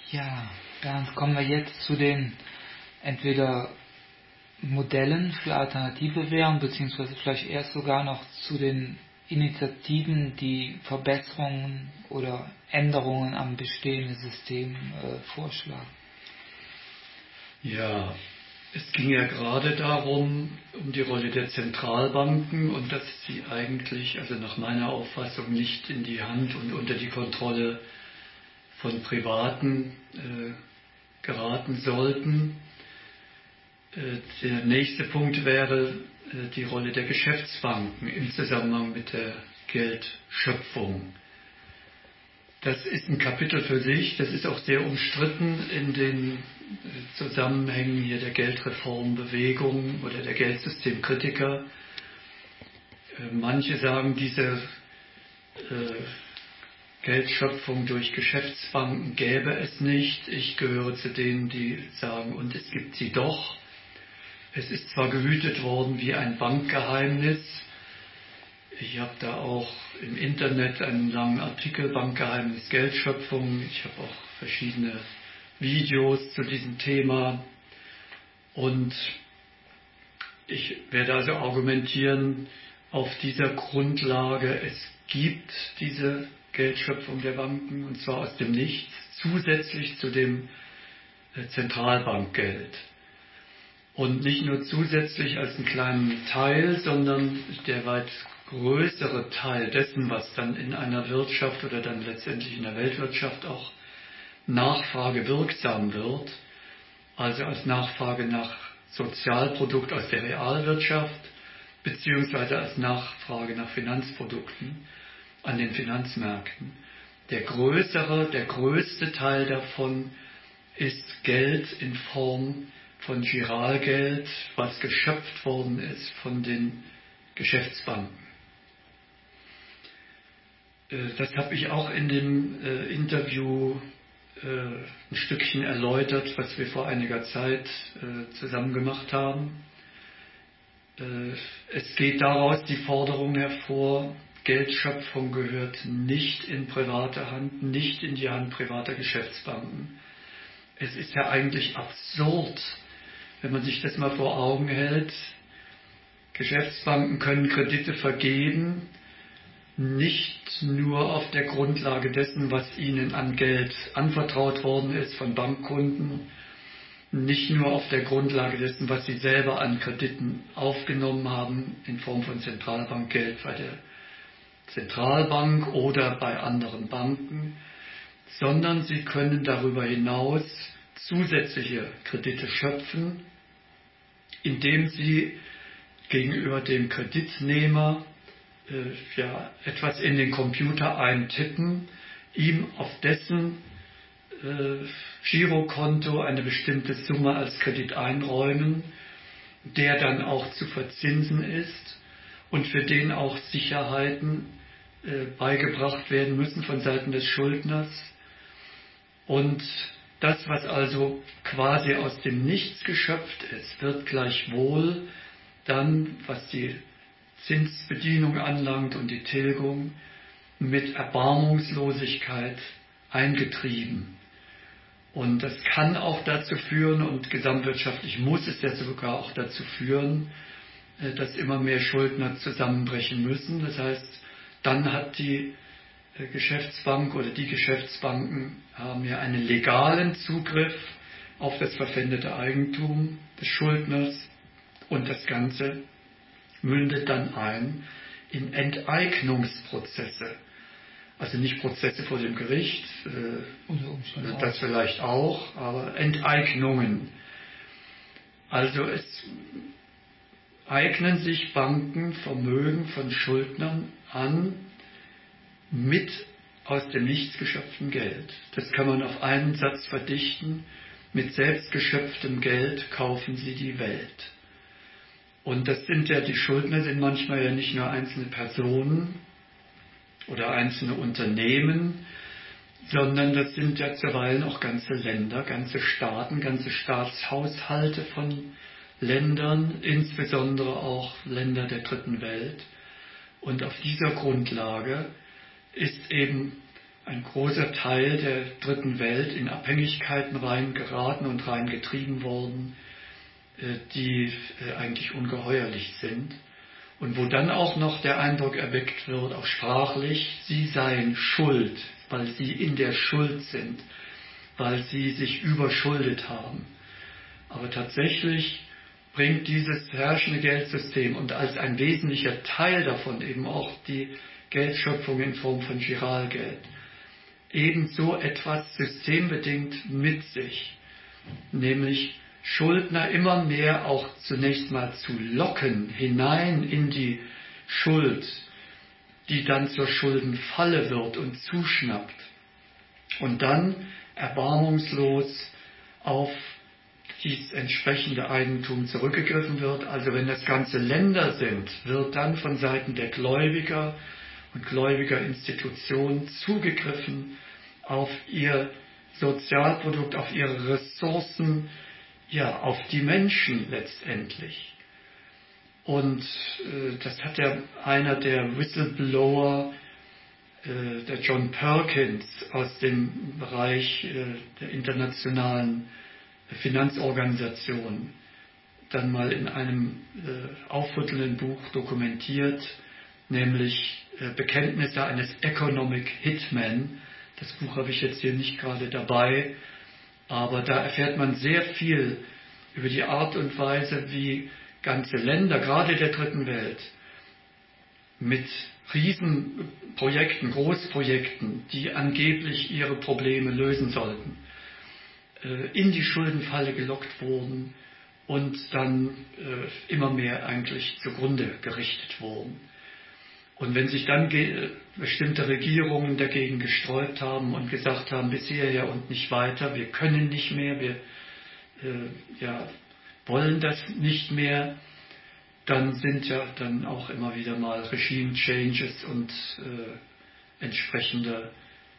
Ja, dann kommen wir jetzt zu den entweder Modellen für alternative Währung, beziehungsweise vielleicht erst sogar noch zu den Initiativen, die Verbesserungen oder Änderungen am bestehenden System vorschlagen. Ja, es ging ja gerade darum, um die Rolle der Zentralbanken und dass sie eigentlich, also nach meiner Auffassung, nicht in die Hand und unter die Kontrolle von Privaten geraten sollten. Der nächste Punkt wäre die Rolle der Geschäftsbanken im Zusammenhang mit der Geldschöpfung. Das ist ein Kapitel für sich, das ist auch sehr umstritten in den Zusammenhängen hier der Geldreformbewegung oder der Geldsystemkritiker. Manche sagen, diese Geldschöpfung durch Geschäftsbanken gäbe es nicht. Ich gehöre zu denen, die sagen, und es gibt sie doch. Es ist zwar gehütet worden wie ein Bankgeheimnis. Ich habe da auch im Internet einen langen Artikel, Bankgeheimnis Geldschöpfung. Ich habe auch verschiedene Videos zu diesem Thema. Und ich werde also argumentieren, auf dieser Grundlage, es gibt diese Geldschöpfung der Banken, und zwar aus dem Nichts, zusätzlich zu dem Zentralbankgeld. Und nicht nur zusätzlich als einen kleinen Teil, sondern der weit größere Teil dessen, was dann in einer Wirtschaft oder dann letztendlich in der Weltwirtschaft auch nachfragewirksam wird, also als Nachfrage nach Sozialprodukt aus der Realwirtschaft, beziehungsweise als Nachfrage nach Finanzprodukten an den Finanzmärkten. Der größte Teil davon ist Geld in Form von Giralgeld, was geschöpft worden ist von den Geschäftsbanken. Das habe ich auch in dem Interview ein Stückchen erläutert, was wir vor einiger Zeit zusammen gemacht haben. Es geht daraus die Forderung hervor, Geldschöpfung gehört nicht in private Hand, nicht in die Hand privater Geschäftsbanken. Es ist ja eigentlich absurd, wenn man sich das mal vor Augen hält. Geschäftsbanken können Kredite vergeben, nicht nur auf der Grundlage dessen, was ihnen an Geld anvertraut worden ist von Bankkunden, nicht nur auf der Grundlage dessen, was sie selber an Krediten aufgenommen haben in Form von Zentralbankgeld bei der Zentralbank oder bei anderen Banken, sondern sie können darüber hinaus zusätzliche Kredite schöpfen, indem sie gegenüber dem Kreditnehmer etwas in den Computer eintippen, ihm auf dessen Girokonto eine bestimmte Summe als Kredit einräumen, der dann auch zu verzinsen ist und für den auch Sicherheiten beigebracht werden müssen von Seiten des Schuldners. Und das, was also quasi aus dem Nichts geschöpft ist, wird gleichwohl dann, was die Zinsbedienung anlangt und die Tilgung, mit Erbarmungslosigkeit eingetrieben. Und das kann auch dazu führen, und gesamtwirtschaftlich muss es ja sogar auch dazu führen, dass immer mehr Schuldner zusammenbrechen müssen. Das heißt, dann hat die Geschäftsbank oder die Geschäftsbanken haben ja einen legalen Zugriff auf das verpfändete Eigentum des Schuldners und das Ganze mündet dann ein in Enteignungsprozesse. Also nicht Prozesse vor dem Gericht, das vielleicht auch, aber Enteignungen. Also es eignen sich Banken Vermögen von Schuldnern an mit aus dem Nichts geschöpftem Geld. Das kann man auf einen Satz verdichten: Mit selbst geschöpftem Geld kaufen sie die Welt. Und das sind ja, die Schuldner sind manchmal ja nicht nur einzelne Personen oder einzelne Unternehmen, sondern das sind ja zuweilen auch ganze Länder, ganze Staaten, ganze Staatshaushalte von Ländern, insbesondere auch Länder der Dritten Welt. Und auf dieser Grundlage ist eben ein großer Teil der dritten Welt in Abhängigkeiten reingeraten und reingetrieben worden, die eigentlich ungeheuerlich sind. Und wo dann auch noch der Eindruck erweckt wird, auch sprachlich, sie seien schuld, weil sie in der Schuld sind, weil sie sich überschuldet haben. Aber tatsächlich bringt dieses herrschende Geldsystem und als ein wesentlicher Teil davon eben auch die Geldschöpfung in Form von Giralgeld ebenso etwas systembedingt mit sich, nämlich Schuldner immer mehr auch zunächst mal zu locken hinein in die Schuld, die dann zur Schuldenfalle wird und zuschnappt und dann erbarmungslos auf dieses entsprechende Eigentum zurückgegriffen wird. Also wenn das Ganze Länder sind, wird dann von Seiten der Gläubiger und Gläubigerinstitutionen zugegriffen auf ihr Sozialprodukt, auf ihre Ressourcen, ja, auf die Menschen letztendlich. Und das hat ja einer der Whistleblower, der John Perkins aus dem Bereich der internationalen Finanzorganisation, dann mal in einem aufrüttelnden Buch dokumentiert, nämlich Bekenntnisse eines Economic Hitman. Das Buch habe ich jetzt hier nicht gerade dabei, aber da erfährt man sehr viel über die Art und Weise, wie ganze Länder, gerade der dritten Welt, mit Riesenprojekten, Großprojekten, die angeblich ihre Probleme lösen sollten, in die Schuldenfalle gelockt wurden und dann immer mehr eigentlich zugrunde gerichtet wurden. Und wenn sich dann bestimmte Regierungen dagegen gesträubt haben und gesagt haben, bis hierher und nicht weiter, wir können nicht mehr, wir wollen das nicht mehr, dann sind ja dann auch immer wieder mal Regime-Changes und entsprechende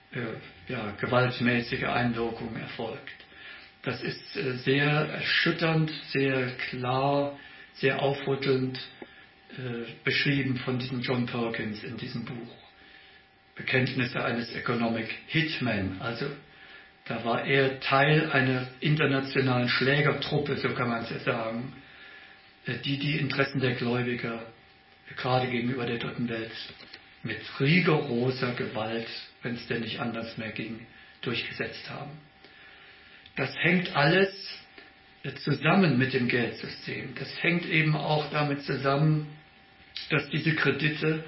gewaltmäßige Einwirkungen erfolgt. Das ist sehr erschütternd, sehr klar, sehr aufrüttelnd beschrieben von diesem John Perkins in diesem Buch. Bekenntnisse eines Economic Hitman. Also da war er Teil einer internationalen Schlägertruppe, so kann man es ja sagen, die Interessen der Gläubiger, gerade gegenüber der dritten Welt, mit rigoroser Gewalt, wenn es denn nicht anders mehr ging, durchgesetzt haben. Das hängt alles zusammen mit dem Geldsystem. Das hängt eben auch damit zusammen, dass diese Kredite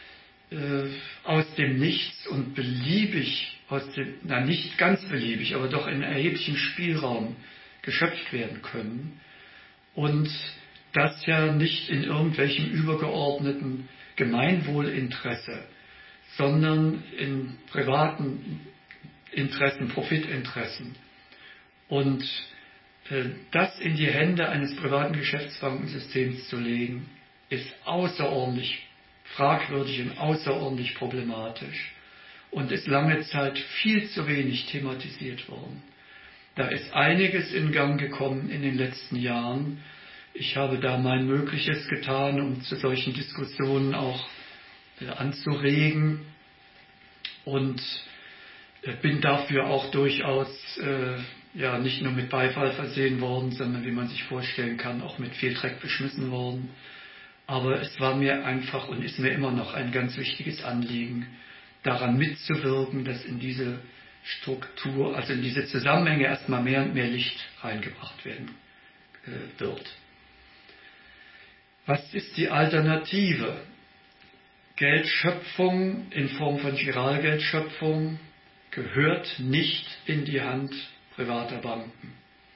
aus dem Nichts und beliebig, nicht ganz beliebig, aber doch in erheblichem Spielraum geschöpft werden können. Und das ja nicht in irgendwelchem übergeordneten Gemeinwohlinteresse, sondern in privaten Interessen, Profitinteressen. Und das in die Hände eines privaten Geschäftsbankensystems zu legen, ist außerordentlich fragwürdig und außerordentlich problematisch und ist lange Zeit viel zu wenig thematisiert worden. Da ist einiges in Gang gekommen in den letzten Jahren. Ich habe da mein Mögliches getan, um zu solchen Diskussionen auch anzuregen und bin dafür auch durchaus nicht nur mit Beifall versehen worden, sondern wie man sich vorstellen kann, auch mit viel Dreck beschmissen worden. Aber es war mir einfach und ist mir immer noch ein ganz wichtiges Anliegen, daran mitzuwirken, dass in diese Struktur, also in diese Zusammenhänge erstmal mehr und mehr Licht reingebracht werden wird. Was ist die Alternative? Geldschöpfung in Form von Giralgeldschöpfung gehört nicht in die Hand privater Banken.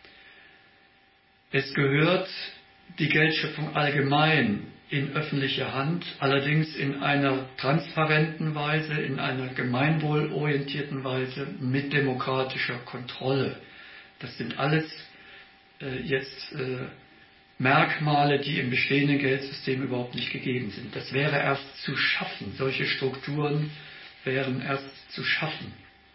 Es gehört die Geldschöpfung allgemein in öffentliche Hand, allerdings in einer transparenten Weise, in einer gemeinwohlorientierten Weise mit demokratischer Kontrolle. Das sind alles jetzt Merkmale, die im bestehenden Geldsystem überhaupt nicht gegeben sind. Das wäre erst zu schaffen. Solche Strukturen wären erst zu schaffen.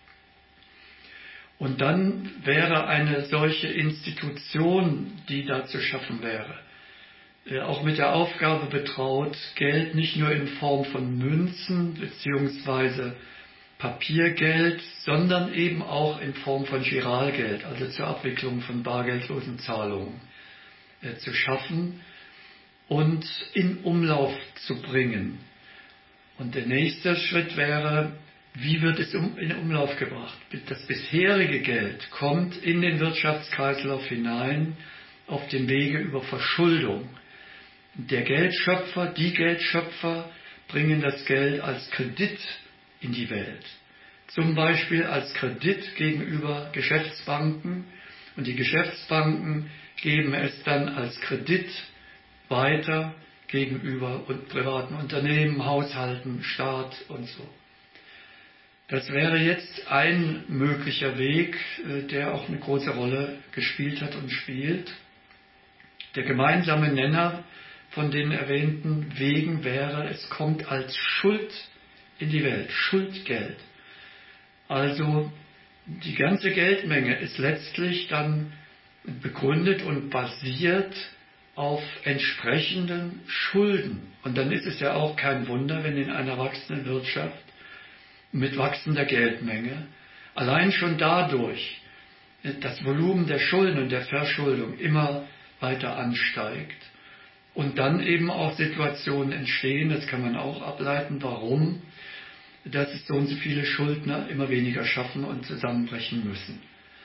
Und dann wäre eine solche Institution, die da zu schaffen wäre, auch mit der Aufgabe betraut, Geld nicht nur in Form von Münzen beziehungsweise Papiergeld, sondern eben auch in Form von Giralgeld, also zur Abwicklung von bargeldlosen Zahlungen, zu schaffen und in Umlauf zu bringen. Und der nächste Schritt wäre, wie wird es in Umlauf gebracht? Das bisherige Geld kommt in den Wirtschaftskreislauf hinein auf dem Wege über Verschuldung. Der Geldschöpfer, die Geldschöpfer bringen das Geld als Kredit in die Welt. Zum Beispiel als Kredit gegenüber Geschäftsbanken, und die Geschäftsbanken geben es dann als Kredit weiter gegenüber privaten Unternehmen, Haushalten, Staat und so. Das wäre jetzt ein möglicher Weg, der auch eine große Rolle gespielt hat und spielt. Der gemeinsame Nenner von den erwähnten Wegen wäre, es kommt als Schuld in die Welt, Schuldgeld. Also die ganze Geldmenge ist letztlich dann begründet und basiert auf entsprechenden Schulden. Und dann ist es ja auch kein Wunder, wenn in einer wachsenden Wirtschaft mit wachsender Geldmenge allein schon dadurch das Volumen der Schulden und der Verschuldung immer weiter ansteigt und dann eben auch Situationen entstehen, das kann man auch ableiten, warum, dass es so und so viele Schuldner immer weniger schaffen und zusammenbrechen müssen.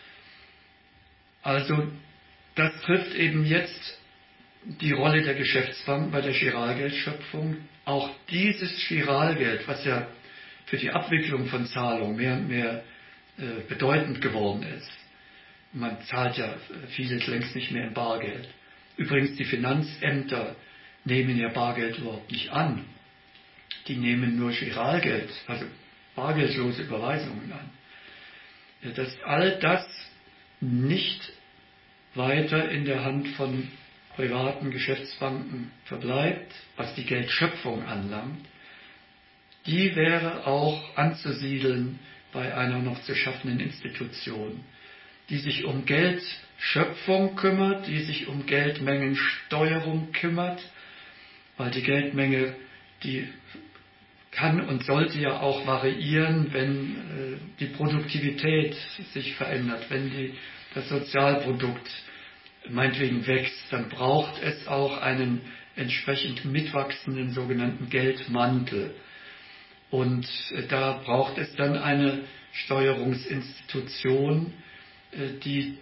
Also das trifft eben jetzt die Rolle der Geschäftsbank bei der Giralgeldschöpfung. Auch dieses Giralgeld, was ja für die Abwicklung von Zahlungen mehr und mehr bedeutend geworden ist. Man zahlt ja vieles längst nicht mehr in Bargeld. Übrigens, die Finanzämter nehmen ja Bargeld überhaupt nicht an. Die nehmen nur Giralgeld, also bargeldlose Überweisungen an. Dass all das nicht weiter in der Hand von privaten Geschäftsbanken verbleibt, was die Geldschöpfung anlangt, die wäre auch anzusiedeln bei einer noch zu schaffenden Institution, die sich um Geldschöpfung kümmert, die sich um Geldmengensteuerung kümmert, weil die Geldmenge, die kann und sollte ja auch variieren, wenn die Produktivität sich verändert, wenn das Sozialprodukt meinetwegen wächst, dann braucht es auch einen entsprechend mitwachsenden sogenannten Geldmantel. Und da braucht es dann eine Steuerungsinstitution, die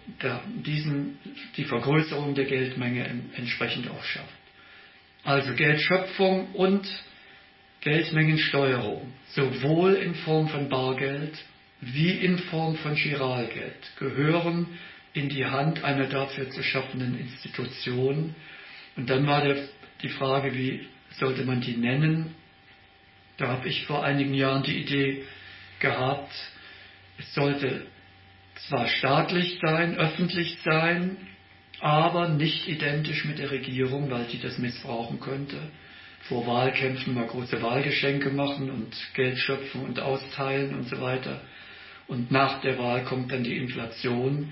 die Vergrößerung der Geldmenge entsprechend auch schafft. Also Geldschöpfung und Geldmengensteuerung, sowohl in Form von Bargeld wie in Form von Giralgeld, gehören in die Hand einer dafür zu schaffenden Institution. Und dann war die Frage, wie sollte man die nennen? Da habe ich vor einigen Jahren die Idee gehabt, es sollte zwar staatlich sein, öffentlich sein, aber nicht identisch mit der Regierung, weil die das missbrauchen könnte. Vor Wahlkämpfen mal große Wahlgeschenke machen und Geld schöpfen und austeilen und so weiter. Und nach der Wahl kommt dann die Inflation.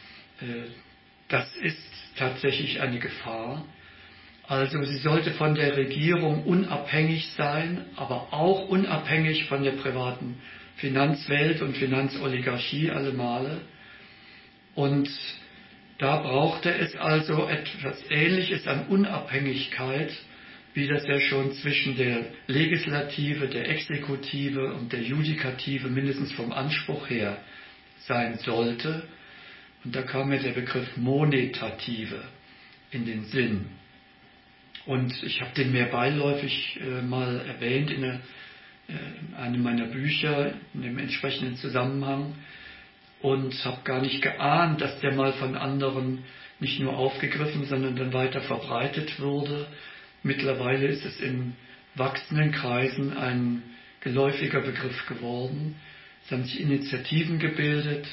Das ist tatsächlich eine Gefahr. Also sie sollte von der Regierung unabhängig sein, aber auch unabhängig von der privaten Finanzwelt und Finanzoligarchie alle Male. Und da brauchte es also etwas Ähnliches an Unabhängigkeit, wie das ja schon zwischen der Legislative, der Exekutive und der Judikative mindestens vom Anspruch her sein sollte. Und da kam mir der Begriff Monetative in den Sinn. Und ich habe den mehr beiläufig mal erwähnt in einem meiner Bücher, in dem entsprechenden Zusammenhang, und habe gar nicht geahnt, dass der mal von anderen nicht nur aufgegriffen, sondern dann weiter verbreitet wurde. Mittlerweile ist es in wachsenden Kreisen ein geläufiger Begriff geworden. Es haben sich Initiativen gebildet,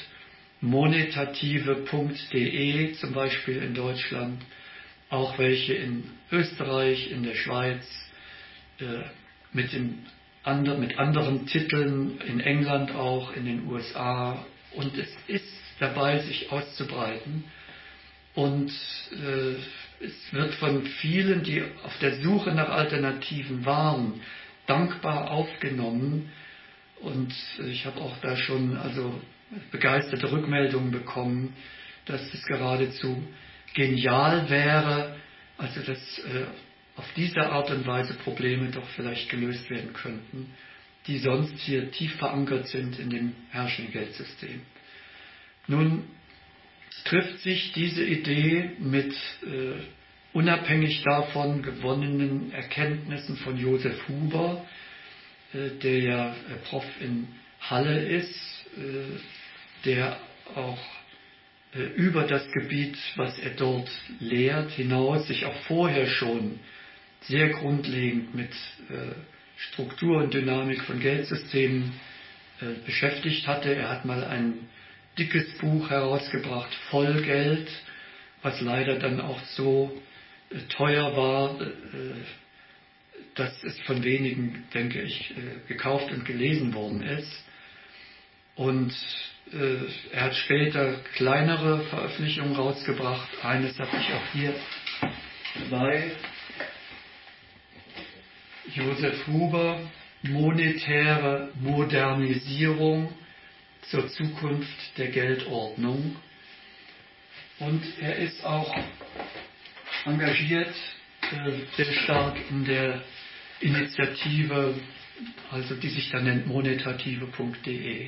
monetative.de zum Beispiel in Deutschland, auch welche in Österreich, in der Schweiz, mit anderen Titeln, in England auch, in den USA. Und es ist dabei, sich auszubreiten. Und es wird von vielen, die auf der Suche nach Alternativen waren, dankbar aufgenommen. Und ich habe auch da schon begeisterte Rückmeldungen bekommen, dass es geradezu genial wäre, also dass auf diese Art und Weise Probleme doch vielleicht gelöst werden könnten, die sonst hier tief verankert sind in dem herrschenden Geldsystem. Nun trifft sich diese Idee mit unabhängig davon gewonnenen Erkenntnissen von Josef Huber, der ja Prof in Halle ist, der auch über das Gebiet, was er dort lehrt, hinaus sich auch vorher schon sehr grundlegend mit Struktur und Dynamik von Geldsystemen beschäftigt hatte. Er hat mal ein dickes Buch herausgebracht, Vollgeld, was leider dann auch so teuer war, dass es von wenigen, denke ich, gekauft und gelesen worden ist. Und er hat später kleinere Veröffentlichungen rausgebracht. Eines habe ich auch hier dabei. Josef Huber, monetäre Modernisierung zur Zukunft der Geldordnung. Und er ist auch engagiert, sehr stark in der Initiative, also die sich dann nennt monetative.de.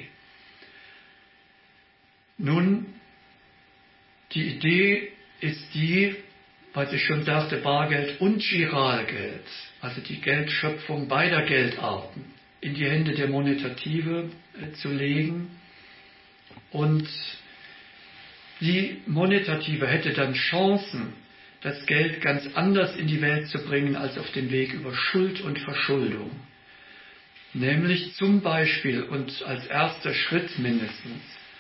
Nun, die Idee ist die, was ich schon sagte, Bargeld und Giralgeld, also die Geldschöpfung beider Geldarten, in die Hände der Monetative zu legen. Und die Monetative hätte dann Chancen, das Geld ganz anders in die Welt zu bringen als auf dem Weg über Schuld und Verschuldung. Nämlich zum Beispiel und als erster Schritt mindestens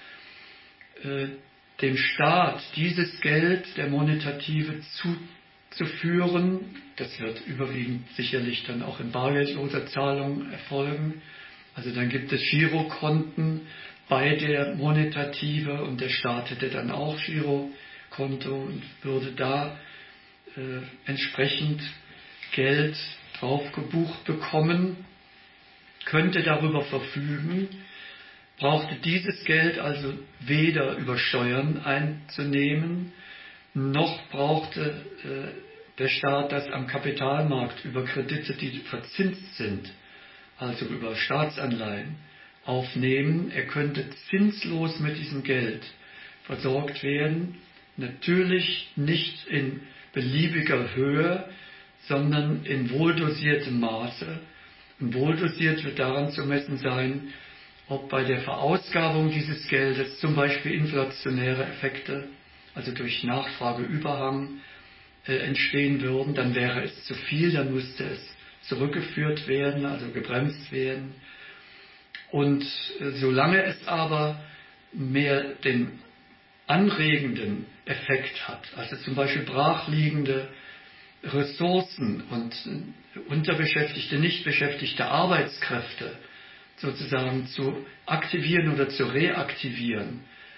dem Staat dieses Geld der Monetative zuzuführen. Das wird überwiegend sicherlich dann auch in bargeldloser Zahlung erfolgen. Also dann gibt es Girokonten bei der Monetative und der Staat hätte dann auch Girokonto und würde da entsprechend Geld drauf gebucht bekommen, könnte darüber verfügen, brauchte dieses Geld also weder über Steuern einzunehmen, noch brauchte der Staat das am Kapitalmarkt über Kredite, die verzinst sind, also über Staatsanleihen, aufnehmen. Er könnte zinslos mit diesem Geld versorgt werden, natürlich nicht in beliebiger Höhe, sondern in wohldosiertem Maße. Und wohldosiert wird daran zu messen sein, ob bei der Verausgabung dieses Geldes zum Beispiel inflationäre Effekte, also durch Nachfrageüberhang, entstehen würden, dann wäre es zu viel, dann müsste es zurückgeführt werden, also gebremst werden. Und solange es aber mehr den anregenden Effekt hat, also zum Beispiel brachliegende Ressourcen und unterbeschäftigte, nicht beschäftigte Arbeitskräfte sozusagen zu aktivieren oder zu reaktivieren,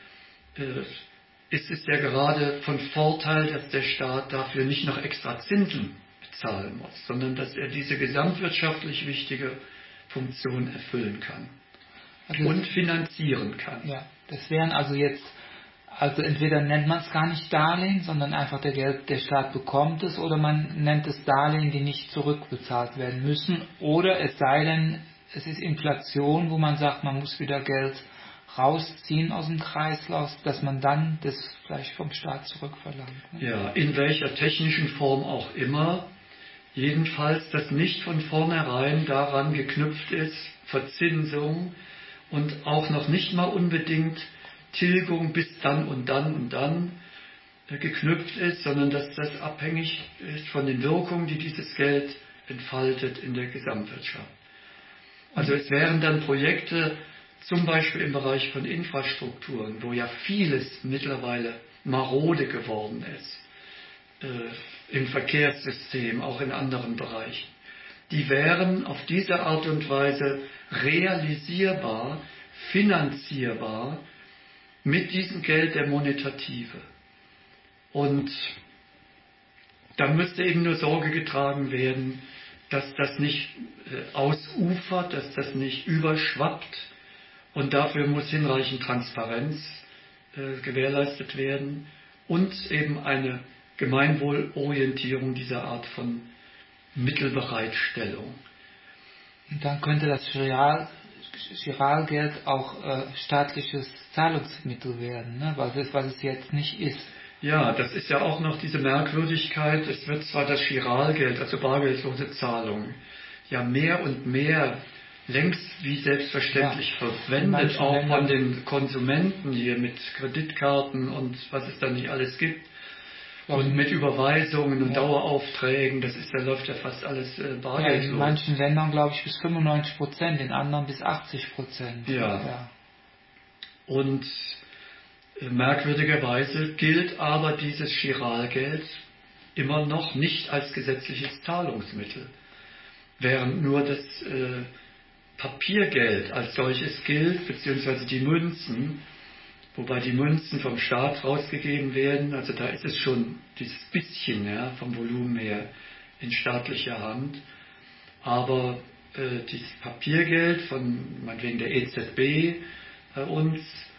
ist es ja gerade von Vorteil, dass der Staat dafür nicht noch extra Zinsen bezahlen muss, sondern dass er diese gesamtwirtschaftlich wichtige Funktion erfüllen kann und finanzieren kann. Ja, das wären also jetzt, also entweder nennt man es gar nicht Darlehen, sondern einfach der Staat bekommt es, oder man nennt es Darlehen, die nicht zurückbezahlt werden müssen, oder es sei denn, es ist Inflation, wo man sagt, man muss wieder Geld rausziehen aus dem Kreislauf, dass man dann das vielleicht vom Staat zurückverlangt. Ne? Ja, in welcher technischen Form auch immer. Jedenfalls, dass nicht von vornherein daran geknüpft ist, Verzinsung und auch noch nicht mal unbedingt Tilgung bis dann und dann und dann geknüpft ist, sondern dass das abhängig ist von den Wirkungen, die dieses Geld entfaltet in der Gesamtwirtschaft. Also es wären dann Projekte, zum Beispiel im Bereich von Infrastrukturen, wo ja vieles mittlerweile marode geworden ist, im Verkehrssystem, auch in anderen Bereichen. Die wären auf diese Art und Weise realisierbar, finanzierbar mit diesem Geld der Monetative. Und da müsste eben nur Sorge getragen werden, dass das nicht ausufert, dass das nicht überschwappt. Und dafür muss hinreichend Transparenz gewährleistet werden und eben eine Gemeinwohlorientierung dieser Art von Mittelbereitstellung. Und dann könnte das Giralgeld auch staatliches Zahlungsmittel werden, ne? Was es jetzt nicht ist. Ja, das ist ja auch noch diese Merkwürdigkeit. Es wird zwar das Giralgeld, also bargeldlose Zahlung, ja mehr und mehr längst wie selbstverständlich verwendet, auch von den Konsumenten hier mit Kreditkarten und was es da nicht alles gibt. Und mit Überweisungen und Daueraufträgen, da läuft ja fast alles bargeldlos. In manchen Ländern glaube ich bis 95%, in anderen bis 80%. Ja. Und merkwürdigerweise gilt aber dieses Giralgeld immer noch nicht als gesetzliches Zahlungsmittel, während nur das Papiergeld als solches gilt, beziehungsweise die Münzen, wobei die Münzen vom Staat rausgegeben werden, also da ist es schon dieses bisschen vom Volumen her in staatlicher Hand, aber dieses Papiergeld von meinetwegen der EZB bei uns,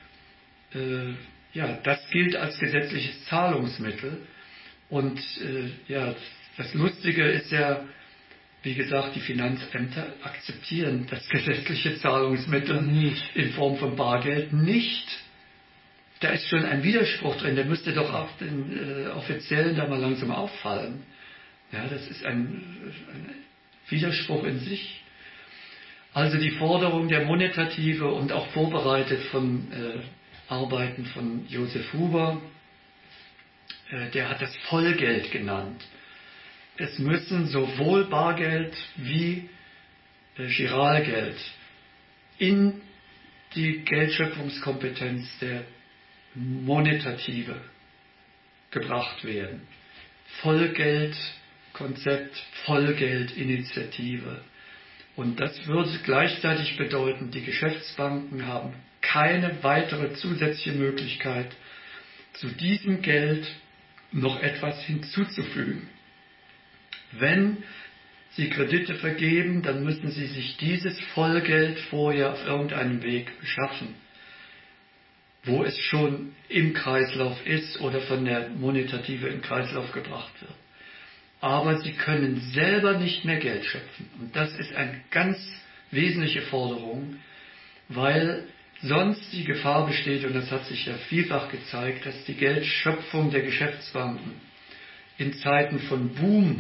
das gilt als gesetzliches Zahlungsmittel. Und das Lustige ist ja, wie gesagt, die Finanzämter akzeptieren das gesetzliche Zahlungsmittel in Form von Bargeld nicht. Da ist schon ein Widerspruch drin, der müsste doch auch den Offiziellen da mal langsam auffallen. Ja, das ist ein Widerspruch in sich. Also die Forderung der Monetative und auch vorbereitet von Arbeiten von Josef Huber, der hat das Vollgeld genannt. Es müssen sowohl Bargeld wie Giralgeld in die Geldschöpfungskompetenz der Monetative gebracht werden. Vollgeldkonzept, Vollgeldinitiative. Und das würde gleichzeitig bedeuten, die Geschäftsbanken haben keine weitere zusätzliche Möglichkeit, zu diesem Geld noch etwas hinzuzufügen. Wenn Sie Kredite vergeben, dann müssen Sie sich dieses Vollgeld vorher auf irgendeinem Weg beschaffen, wo es schon im Kreislauf ist oder von der Monetative in Kreislauf gebracht wird. Aber Sie können selber nicht mehr Geld schöpfen. Und das ist eine ganz wesentliche Forderung, weil sonst die Gefahr besteht, und das hat sich ja vielfach gezeigt, dass die Geldschöpfung der Geschäftsbanken in Zeiten von Boom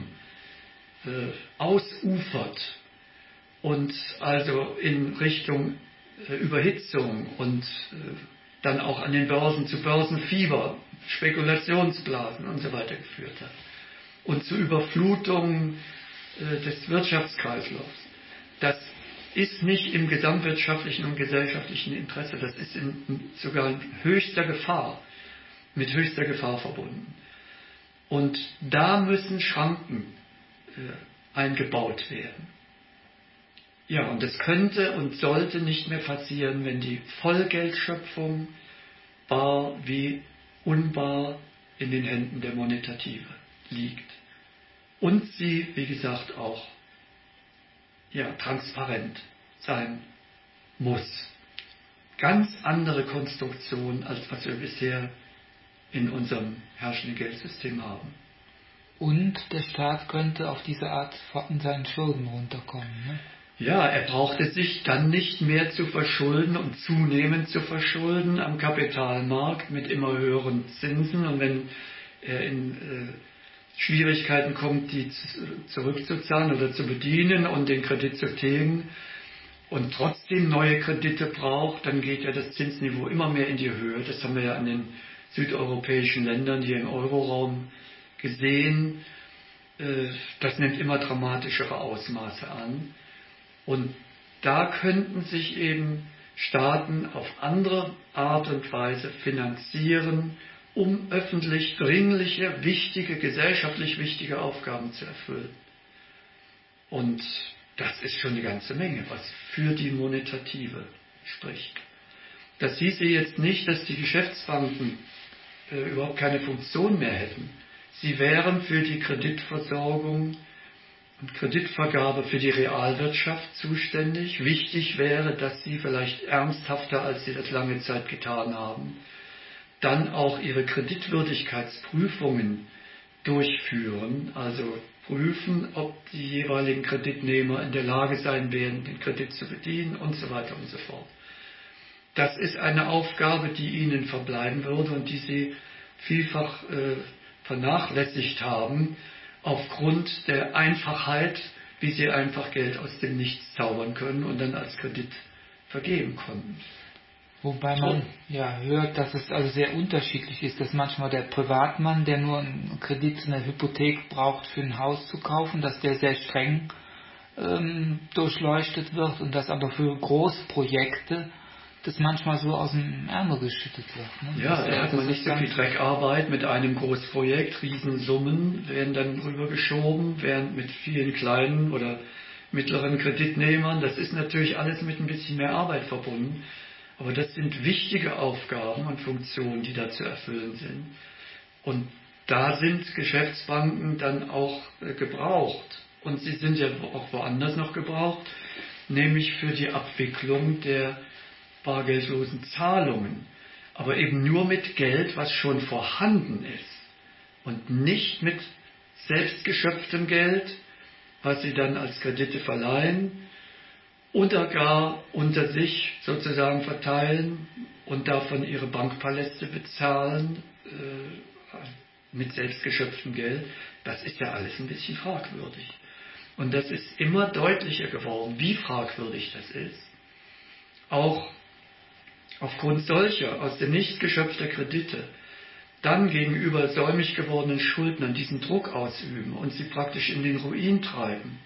ausufert und also in Richtung Überhitzung und dann auch an den Börsen zu Börsenfieber, Spekulationsblasen und so weiter geführt hat und zu Überflutungen des Wirtschaftskreislaufs. Das ist nicht im gesamtwirtschaftlichen und gesellschaftlichen Interesse, das ist sogar in höchster Gefahr, mit höchster Gefahr verbunden. Und da müssen Schranken eingebaut werden. Ja, und es könnte und sollte nicht mehr passieren, wenn die Vollgeldschöpfung bar wie unbar in den Händen der Monetative liegt. Und sie, wie gesagt, auch transparent sein muss. Ganz andere Konstruktion, als was wir bisher in unserem herrschenden Geldsystem haben. Und der Staat könnte auf diese Art von seinen Schulden runterkommen. Ne? Ja, er brauchte sich dann nicht mehr zu verschulden und zunehmend zu verschulden am Kapitalmarkt mit immer höheren Zinsen. Und wenn er in Schwierigkeiten kommt, die zurückzuzahlen oder zu bedienen und den Kredit zu tilgen und trotzdem neue Kredite braucht, dann geht ja das Zinsniveau immer mehr in die Höhe. Das haben wir ja an den südeuropäischen Ländern hier im Euroraum gesehen. Das nimmt immer dramatischere Ausmaße an. Und da könnten sich eben Staaten auf andere Art und Weise finanzieren, um öffentlich dringliche, wichtige, gesellschaftlich wichtige Aufgaben zu erfüllen. Und das ist schon eine ganze Menge, was für die Monetative spricht. Das hieße jetzt nicht, dass die Geschäftsbanken überhaupt keine Funktion mehr hätten. Sie wären für die Kreditversorgung und Kreditvergabe für die Realwirtschaft zuständig. Wichtig wäre, dass sie vielleicht ernsthafter, als sie das lange Zeit getan haben, dann auch ihre Kreditwürdigkeitsprüfungen durchführen, also prüfen, ob die jeweiligen Kreditnehmer in der Lage sein werden, den Kredit zu bedienen und so weiter und so fort. Das ist eine Aufgabe, die ihnen verbleiben würde und die sie vielfach vernachlässigt haben, aufgrund der Einfachheit, wie sie einfach Geld aus dem Nichts zaubern können und dann als Kredit vergeben konnten. Wobei man ja hört, dass es also sehr unterschiedlich ist, dass manchmal der Privatmann, der nur einen Kredit, eine Hypothek braucht, für ein Haus zu kaufen, dass der sehr streng durchleuchtet wird und dass aber für Großprojekte das manchmal so aus dem Ärmel geschüttet wird. Ne? Ja, da hat man nicht so viel Dreckarbeit mit einem Großprojekt, Riesensummen werden dann rübergeschoben, während mit vielen kleinen oder mittleren Kreditnehmern, das ist natürlich alles mit ein bisschen mehr Arbeit verbunden. Aber das sind wichtige Aufgaben und Funktionen, die da zu erfüllen sind. Und da sind Geschäftsbanken dann auch gebraucht. Und sie sind ja auch woanders noch gebraucht, nämlich für die Abwicklung der bargeldlosen Zahlungen. Aber eben nur mit Geld, was schon vorhanden ist. Und nicht mit selbstgeschöpftem Geld, was sie dann als Kredite verleihen, oder gar unter sich sozusagen verteilen und davon ihre Bankpaläste bezahlen mit selbstgeschöpftem Geld. Das ist ja alles ein bisschen fragwürdig. Und das ist immer deutlicher geworden, wie fragwürdig das ist. Auch aufgrund solcher aus dem Nichts geschöpfter Kredite dann gegenüber säumig gewordenen Schuldnern diesen Druck ausüben und sie praktisch in den Ruin treiben.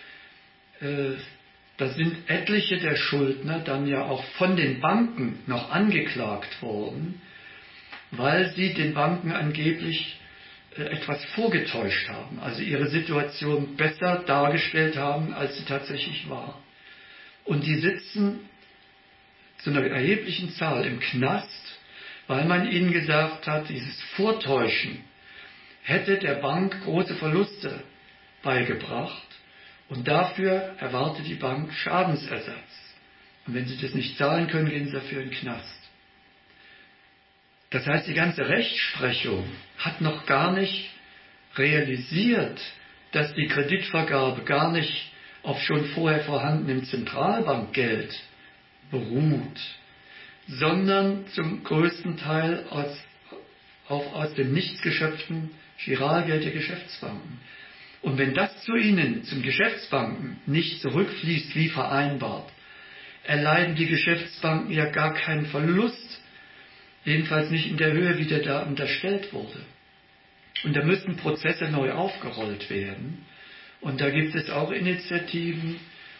Da sind etliche der Schuldner dann ja auch von den Banken noch angeklagt worden, weil sie den Banken angeblich etwas vorgetäuscht haben, also ihre Situation besser dargestellt haben, als sie tatsächlich war. Und die sitzen zu einer erheblichen Zahl im Knast, weil man ihnen gesagt hat, dieses Vortäuschen hätte der Bank große Verluste beigebracht. Und dafür erwartet die Bank Schadensersatz. Und wenn sie das nicht zahlen können, gehen sie dafür in den Knast. Das heißt, die ganze Rechtsprechung hat noch gar nicht realisiert, dass die Kreditvergabe gar nicht auf schon vorher vorhandenem Zentralbankgeld beruht, sondern zum größten Teil aus dem nichts geschöpften Giralgeld der Geschäftsbanken. Und wenn das zu ihnen, zum Geschäftsbanken, nicht zurückfließt wie vereinbart, erleiden die Geschäftsbanken ja gar keinen Verlust, jedenfalls nicht in der Höhe, wie der da unterstellt wurde. Und da müssten Prozesse neu aufgerollt werden. Und da gibt es auch Initiativen.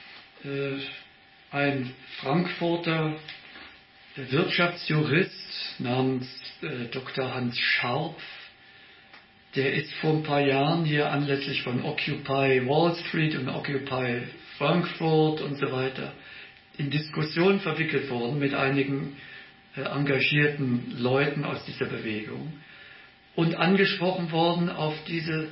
Ein Frankfurter Wirtschaftsjurist namens Dr. Hans Scharpf, der ist vor ein paar Jahren hier anlässlich von Occupy Wall Street und Occupy Frankfurt und so weiter in Diskussionen verwickelt worden mit einigen engagierten Leuten aus dieser Bewegung und angesprochen worden auf diesen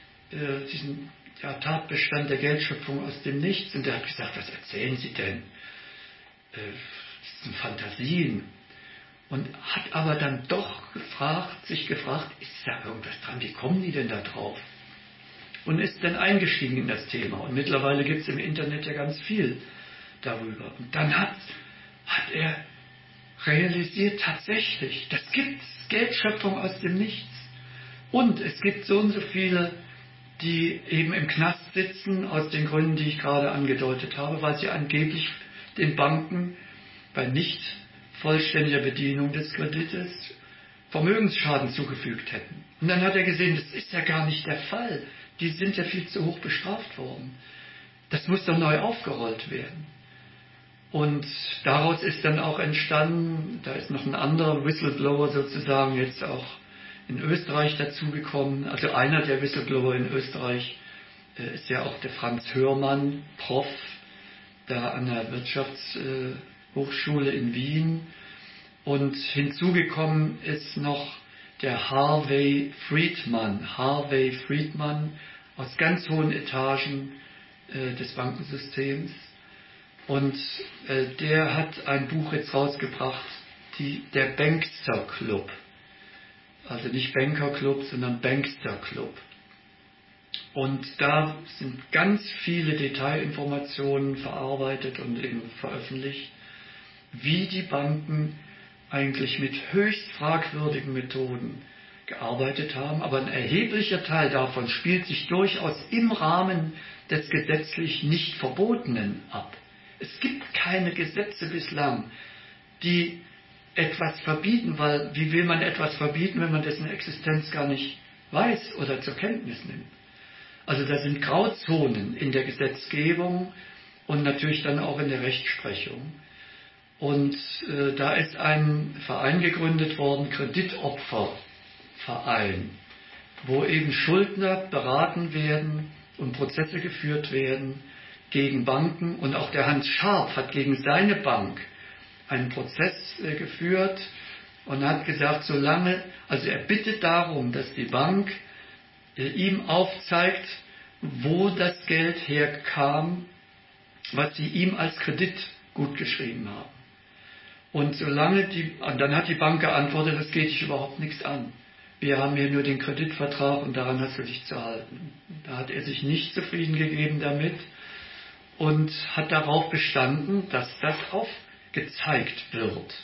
Tatbestand der Geldschöpfung aus dem Nichts. Und er hat gesagt, was erzählen Sie denn? Das sind Fantasien. Und hat aber dann doch sich gefragt, ist da irgendwas dran? Wie kommen die denn da drauf? Und ist dann eingestiegen in das Thema. Und mittlerweile gibt es im Internet ja ganz viel darüber. Und dann hat er realisiert, tatsächlich, das gibt's, Geldschöpfung aus dem Nichts. Und es gibt so und so viele, die eben im Knast sitzen, aus den Gründen, die ich gerade angedeutet habe, weil sie angeblich den Banken bei nicht vollständiger Bedienung des Kredites Vermögensschaden zugefügt hätten. Und dann hat er gesehen, das ist ja gar nicht der Fall. Die sind ja viel zu hoch bestraft worden. Das muss doch neu aufgerollt werden. Und daraus ist dann auch entstanden, da ist noch ein anderer Whistleblower sozusagen jetzt auch in Österreich dazugekommen. Also einer der Whistleblower in Österreich ist ja auch der Franz Hörmann, Prof, da an der Wirtschaftshochschule in Wien. Und hinzugekommen ist noch der Harvey Friedman. Harvey Friedman aus ganz hohen Etagen des Bankensystems. Und der hat ein Buch jetzt rausgebracht, der Bankster Club. Also nicht Banker Club, sondern Bankster Club. Und da sind ganz viele Detailinformationen verarbeitet und eben veröffentlicht, wie die Banken eigentlich mit höchst fragwürdigen Methoden gearbeitet haben. Aber ein erheblicher Teil davon spielt sich durchaus im Rahmen des gesetzlich nicht Verbotenen ab. Es gibt keine Gesetze bislang, die etwas verbieten, weil wie will man etwas verbieten, wenn man dessen Existenz gar nicht weiß oder zur Kenntnis nimmt? Also da sind Grauzonen in der Gesetzgebung und natürlich dann auch in der Rechtsprechung. Und da ist ein Verein gegründet worden, Kreditopferverein, wo eben Schuldner beraten werden und Prozesse geführt werden gegen Banken. Und auch der Hans Scharf hat gegen seine Bank einen Prozess geführt und hat gesagt, also er bittet darum, dass die Bank ihm aufzeigt, wo das Geld herkam, was sie ihm als Kredit gutgeschrieben haben. Und dann hat die Bank geantwortet, das geht dich überhaupt nichts an. Wir haben hier nur den Kreditvertrag und daran hast du dich zu halten. Da hat er sich nicht zufrieden gegeben damit und hat darauf bestanden, dass das aufgezeigt wird.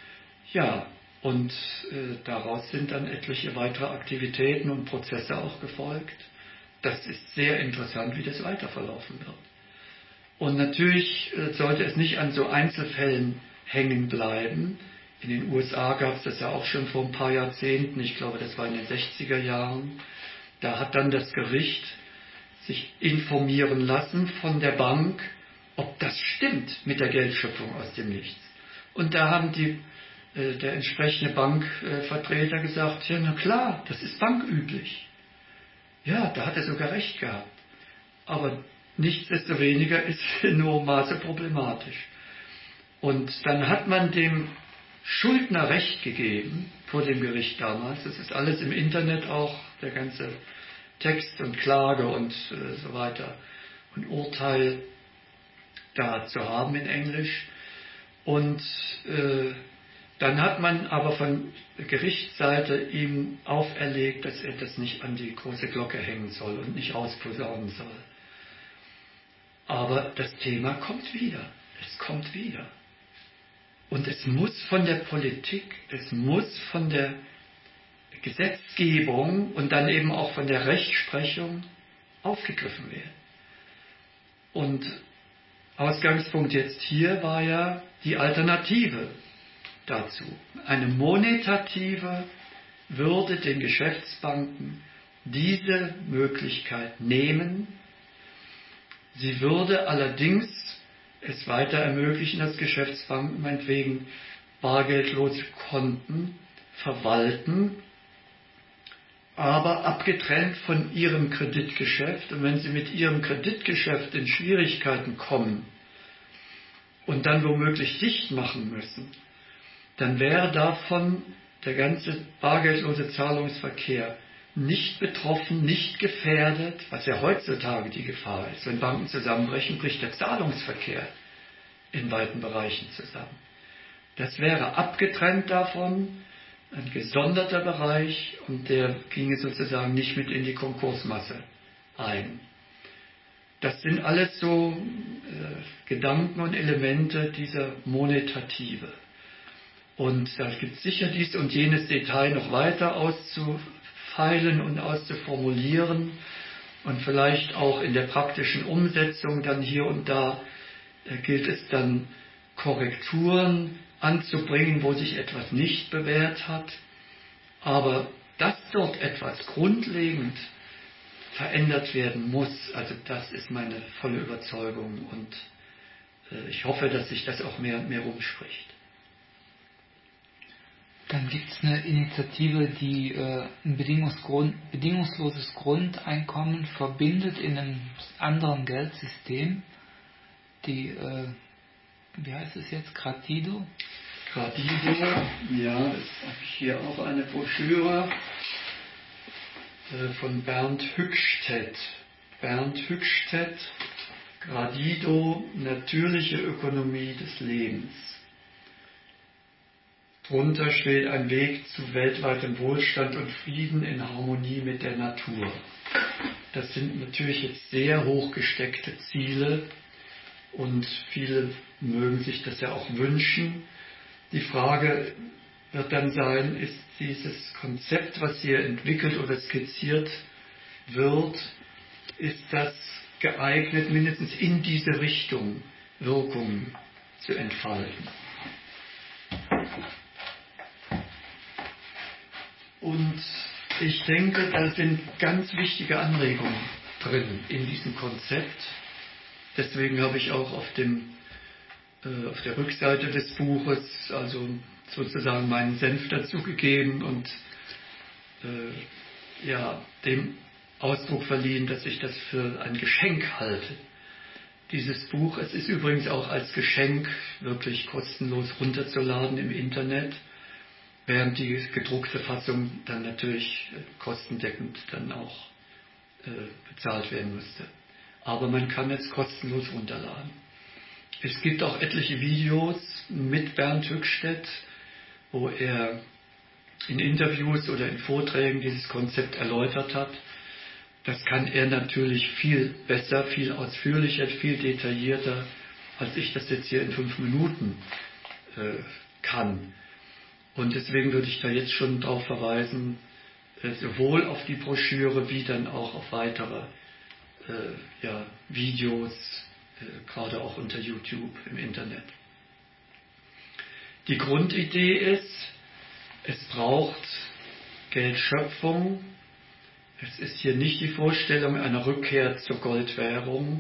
Ja, und daraus sind dann etliche weitere Aktivitäten und Prozesse auch gefolgt. Das ist sehr interessant, wie das weiter verlaufen wird. Und natürlich sollte es nicht an so Einzelfällen hängen bleiben. In den USA gab es das ja auch schon vor ein paar Jahrzehnten, ich glaube, das war in den 60er Jahren. Da hat dann das Gericht sich informieren lassen von der Bank, ob das stimmt mit der Geldschöpfung aus dem Nichts. Und da haben der entsprechende Bankvertreter gesagt, ja, na klar, das ist banküblich. Ja, da hat er sogar recht gehabt. Aber nichtsdestoweniger ist es in hohem Maße problematisch. Und dann hat man dem Schuldner Recht gegeben vor dem Gericht damals. Das ist alles im Internet auch, der ganze Text und Klage und so weiter und Urteil da zu haben in Englisch. Und dann hat man aber von Gerichtsseite ihm auferlegt, dass er das nicht an die große Glocke hängen soll und nicht rausposaunen soll. Aber das Thema kommt wieder. Es kommt wieder. Und es muss von der Politik, es muss von der Gesetzgebung und dann eben auch von der Rechtsprechung aufgegriffen werden. Und Ausgangspunkt jetzt hier war ja die Alternative dazu. Eine monetative würde den Geschäftsbanken diese Möglichkeit nehmen. Sie würde allerdings es weiter ermöglichen, dass Geschäftsbanken meinetwegen bargeldlose Konten verwalten, aber abgetrennt von ihrem Kreditgeschäft. Und wenn sie mit ihrem Kreditgeschäft in Schwierigkeiten kommen und dann womöglich dicht machen müssen, dann wäre davon der ganze bargeldlose Zahlungsverkehr nicht betroffen, nicht gefährdet, was ja heutzutage die Gefahr ist. Wenn Banken zusammenbrechen, bricht der Zahlungsverkehr in weiten Bereichen zusammen. Das wäre abgetrennt davon, ein gesonderter Bereich, und der ginge sozusagen nicht mit in die Konkursmasse ein. Das sind alles so Gedanken und Elemente dieser Monetative. Und da gibt es sicher dies und jenes Detail noch weiter auszufeilen und auszuformulieren und vielleicht auch in der praktischen Umsetzung dann hier und da gilt es dann Korrekturen anzubringen, wo sich etwas nicht bewährt hat. Aber dass dort etwas grundlegend verändert werden muss, also das ist meine volle Überzeugung und ich hoffe, dass sich das auch mehr und mehr rumspricht. Dann gibt es eine Initiative, die ein bedingungsloses Grundeinkommen verbindet in einem anderen Geldsystem. Die, wie heißt es jetzt, Gratido? Gratido, ja, das habe ich hier auch eine Broschüre von Bernd Hückstedt. Bernd Höchstädt, Gradido, natürliche Ökonomie des Lebens. Drunter steht ein Weg zu weltweitem Wohlstand und Frieden in Harmonie mit der Natur. Das sind natürlich jetzt sehr hochgesteckte Ziele und viele mögen sich das ja auch wünschen. Die Frage wird dann sein, ist dieses Konzept, was hier entwickelt oder skizziert wird, ist das geeignet, mindestens in diese Richtung Wirkungen zu entfalten? Und ich denke, da sind ganz wichtige Anregungen drin in diesem Konzept. Deswegen habe ich auch auf der Rückseite des Buches also sozusagen meinen Senf dazugegeben und dem Ausdruck verliehen, dass ich das für ein Geschenk halte. Dieses Buch, es ist übrigens auch als Geschenk wirklich kostenlos runterzuladen im Internet, während die gedruckte Fassung dann natürlich kostendeckend dann auch bezahlt werden müsste. Aber man kann es kostenlos runterladen. Es gibt auch etliche Videos mit Bernd Höchstädt, wo er in Interviews oder in Vorträgen dieses Konzept erläutert hat. Das kann er natürlich viel besser, viel ausführlicher, viel detaillierter, als ich das jetzt hier in 5 Minuten kann. Und deswegen würde ich da jetzt schon darauf verweisen, sowohl auf die Broschüre wie dann auch auf weitere Videos, gerade auch unter YouTube im Internet. Die Grundidee ist, es braucht Geldschöpfung. Es ist hier nicht die Vorstellung einer Rückkehr zur Goldwährung,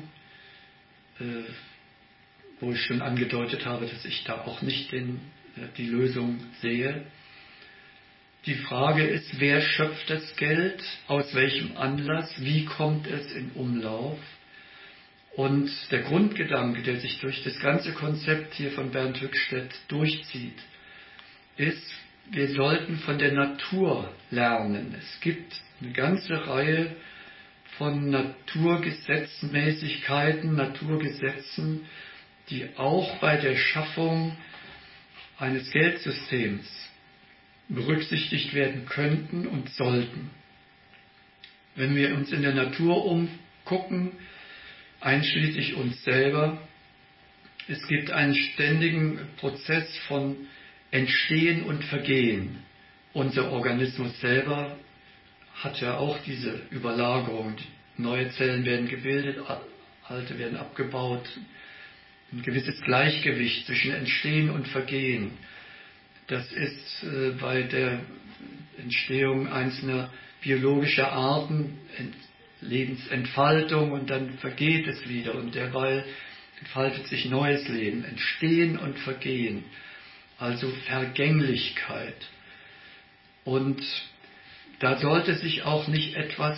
wo ich schon angedeutet habe, dass ich da auch nicht die Lösung sehe. Die Frage ist, wer schöpft das Geld, aus welchem Anlass, wie kommt es in Umlauf? Und der Grundgedanke, der sich durch das ganze Konzept hier von Bernd Höchstädt durchzieht, ist, wir sollten von der Natur lernen. Es gibt eine ganze Reihe von Naturgesetzmäßigkeiten, Naturgesetzen, die auch bei der Schaffung eines Geldsystems berücksichtigt werden könnten und sollten. Wenn wir uns in der Natur umgucken, einschließlich uns selber, es gibt einen ständigen Prozess von Entstehen und Vergehen. Unser Organismus selber hat ja auch diese Überlagerung. Neue Zellen werden gebildet, alte werden abgebaut. Ein gewisses Gleichgewicht zwischen Entstehen und Vergehen. Das ist bei der Entstehung einzelner biologischer Arten Lebensentfaltung und dann vergeht es wieder und derweil entfaltet sich neues Leben. Entstehen und Vergehen, also Vergänglichkeit. Und da sollte sich auch nicht etwas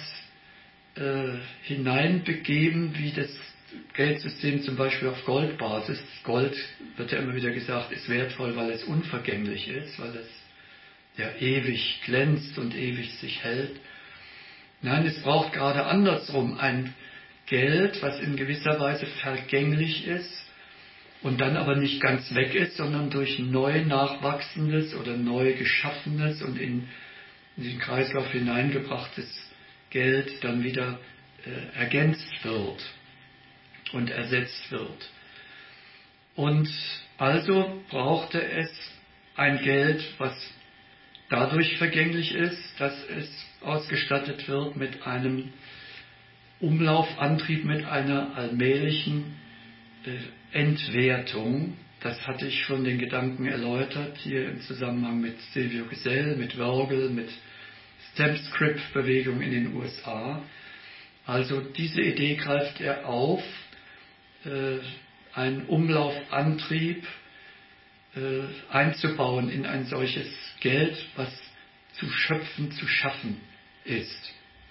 hineinbegeben, wie das Geldsystem zum Beispiel auf Goldbasis. Gold, wird ja immer wieder gesagt, ist wertvoll, weil es unvergänglich ist, weil es ja ewig glänzt und ewig sich hält. Nein, es braucht gerade andersrum ein Geld, was in gewisser Weise vergänglich ist und dann aber nicht ganz weg ist, sondern durch neu nachwachsendes oder neu geschaffenes und in den Kreislauf hineingebrachtes Geld dann wieder ergänzt wird und ersetzt wird. Und also brauchte es ein Geld, was dadurch vergänglich ist, dass es ausgestattet wird mit einem Umlaufantrieb, mit einer allmählichen Entwertung. Das hatte ich schon den Gedanken erläutert, hier im Zusammenhang mit Silvio Gesell, mit Wörgl, mit Stamp-Script-Bewegung in den USA. Also diese Idee greift er auf, einen Umlaufantrieb einzubauen in ein solches Geld, was zu schöpfen, zu schaffen ist.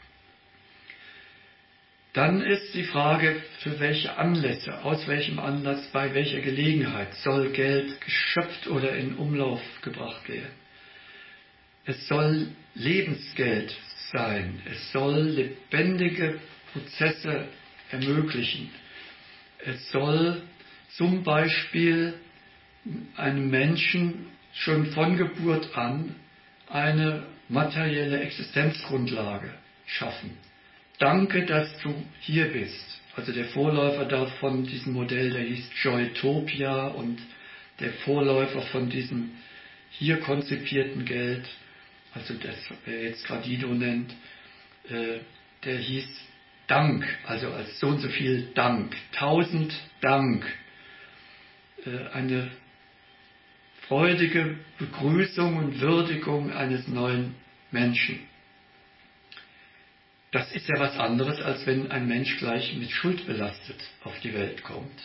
Dann ist die Frage, für welche Anlässe, aus welchem Anlass, bei welcher Gelegenheit soll Geld geschöpft oder in Umlauf gebracht werden. Es soll Lebensgeld sein, es soll lebendige Prozesse ermöglichen. Es soll zum Beispiel einem Menschen schon von Geburt an eine materielle Existenzgrundlage schaffen. Danke, dass du hier bist. Also der Vorläufer davon, diesem Modell, der hieß Joytopia, und der Vorläufer von diesem hier konzipierten Geld, also das, wer jetzt Gradido nennt, der hieß Dank, also als so und so viel Dank, 1000 Dank, eine freudige Begrüßung und Würdigung eines neuen Menschen. Das ist ja was anderes, als wenn ein Mensch gleich mit Schuld belastet auf die Welt kommt.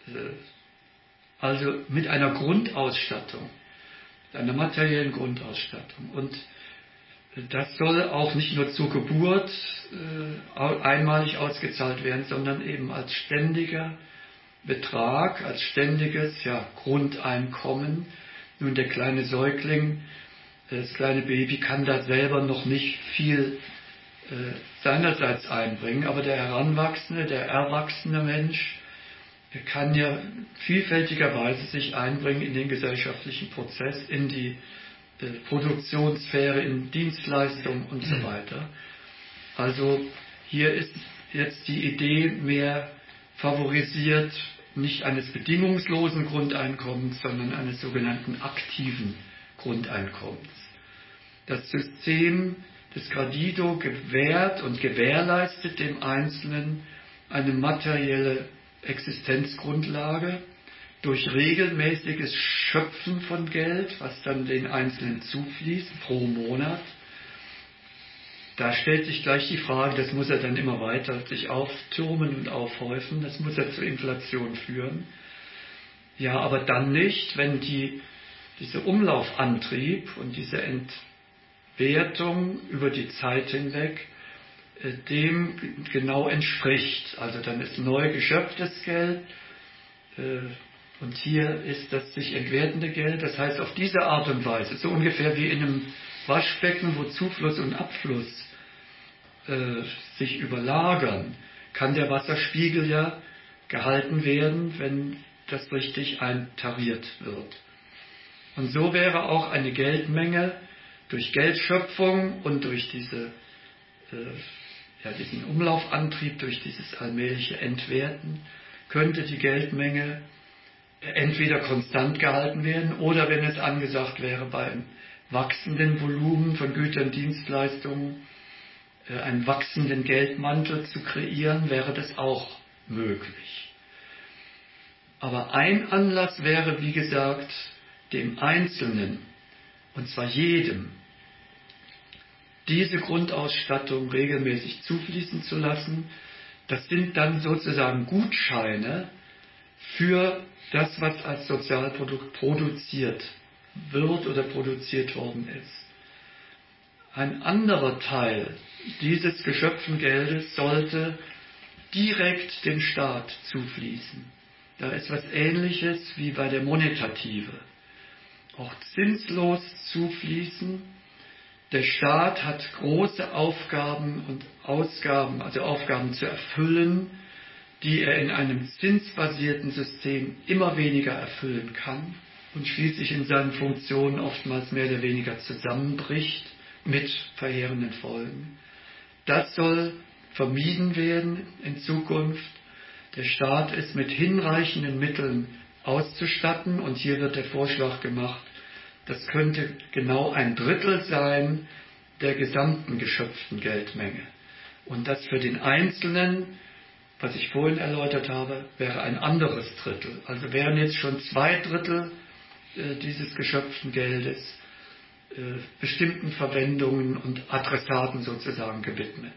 Also mit einer Grundausstattung, mit einer materiellen Grundausstattung. Und das soll auch nicht nur zur Geburt einmalig ausgezahlt werden, sondern eben als ständiger Betrag, als ständiges Grundeinkommen. Nun, der kleine Säugling, das kleine Baby kann da selber noch nicht viel seinerseits einbringen, aber der Heranwachsende, der erwachsene Mensch, der kann ja vielfältigerweise sich einbringen in den gesellschaftlichen Prozess, in die Produktionssphäre, in Dienstleistungen und so weiter. Also hier ist jetzt die Idee mehr favorisiert, nicht eines bedingungslosen Grundeinkommens, sondern eines sogenannten aktiven Grundeinkommens. Das System des Gradido gewährt und gewährleistet dem Einzelnen eine materielle Existenzgrundlage durch regelmäßiges Schöpfen von Geld, was dann den Einzelnen zufließt pro Monat. Da stellt sich gleich die Frage, das muss er dann immer weiter sich auftürmen und aufhäufen, das muss er zur Inflation führen. Ja, aber dann nicht, wenn dieser Umlaufantrieb und diese Entwertung über die Zeit hinweg dem genau entspricht. Also dann ist neu geschöpftes Geld und hier ist das sich entwertende Geld. Das heißt, auf diese Art und Weise, so ungefähr wie in einem Waschbecken, wo Zufluss und Abfluss sich überlagern, kann der Wasserspiegel ja gehalten werden, wenn das richtig eintariert wird. Und so wäre auch eine Geldmenge durch Geldschöpfung und durch diesen Umlaufantrieb, durch dieses allmähliche Entwerten, könnte die Geldmenge entweder konstant gehalten werden oder, wenn es angesagt wäre, beim wachsenden Volumen von Gütern, Dienstleistungen, einen wachsenden Geldmantel zu kreieren, wäre das auch möglich. Aber ein Anlass wäre, wie gesagt, dem Einzelnen, und zwar jedem, diese Grundausstattung regelmäßig zufließen zu lassen. Das sind dann sozusagen Gutscheine für das, was als Sozialprodukt produziert wird oder produziert worden ist. Ein anderer Teil dieses geschöpften Geldes sollte direkt dem Staat zufließen. Da ist was Ähnliches wie bei der Monetative. Auch zinslos zufließen. Der Staat hat große Aufgaben und Ausgaben, also Aufgaben zu erfüllen, die er in einem zinsbasierten System immer weniger erfüllen kann und schließlich in seinen Funktionen oftmals mehr oder weniger zusammenbricht mit verheerenden Folgen. Das soll vermieden werden in Zukunft. Der Staat ist mit hinreichenden Mitteln auszustatten und hier wird der Vorschlag gemacht, das könnte genau 1/3 sein der gesamten geschöpften Geldmenge. Und das für den Einzelnen, was ich vorhin erläutert habe, wäre ein anderes Drittel. Also wären jetzt schon 2/3 dieses geschöpften Geldes bestimmten Verwendungen und Adressaten sozusagen gewidmet.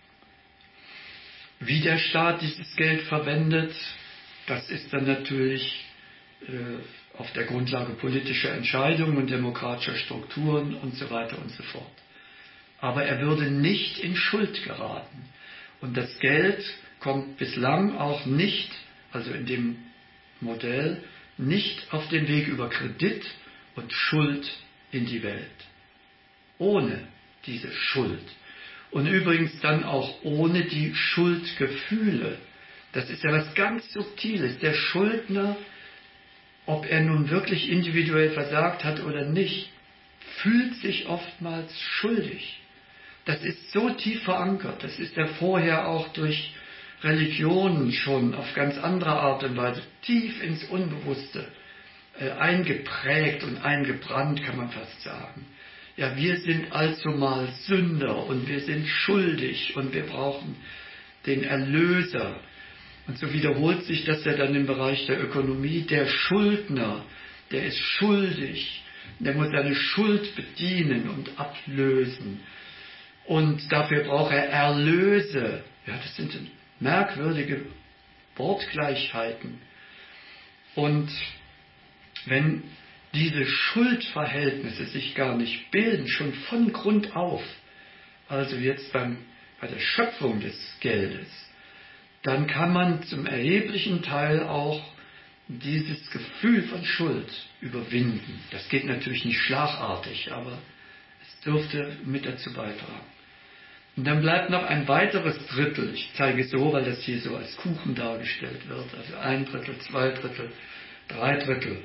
Wie der Staat dieses Geld verwendet, das ist dann natürlich auf der Grundlage politischer Entscheidungen und demokratischer Strukturen und so weiter und so fort. Aber er würde nicht in Schuld geraten. Und das Geld kommt bislang auch nicht, also in dem Modell, nicht auf den Weg über Kredit und Schuld in die Welt. Ohne diese Schuld Und übrigens dann auch ohne die Schuldgefühle. Das ist ja was ganz Subtiles. Der Schuldner, ob er nun wirklich individuell versagt hat oder nicht, fühlt sich oftmals schuldig. Das ist so tief verankert. Das ist ja vorher auch durch Religionen schon auf ganz andere Art und Weise tief ins Unbewusste eingeprägt und eingebrannt, kann man fast sagen. Ja, wir sind allzumal Sünder und wir sind schuldig und wir brauchen den Erlöser. Und so wiederholt sich das ja dann im Bereich der Ökonomie. Der Schuldner, der ist schuldig, der muss seine Schuld bedienen und ablösen. Und dafür braucht er Erlöse. Ja, das sind merkwürdige Wortgleichheiten. Und wenn diese Schuldverhältnisse sich gar nicht bilden, schon von Grund auf, also jetzt bei der Schöpfung des Geldes, dann kann man zum erheblichen Teil auch dieses Gefühl von Schuld überwinden. Das geht natürlich nicht schlagartig, aber es dürfte mit dazu beitragen. Und dann bleibt noch ein weiteres Drittel, ich zeige so, weil das hier so als Kuchen dargestellt wird, also 1/3, 2/3, 3/3.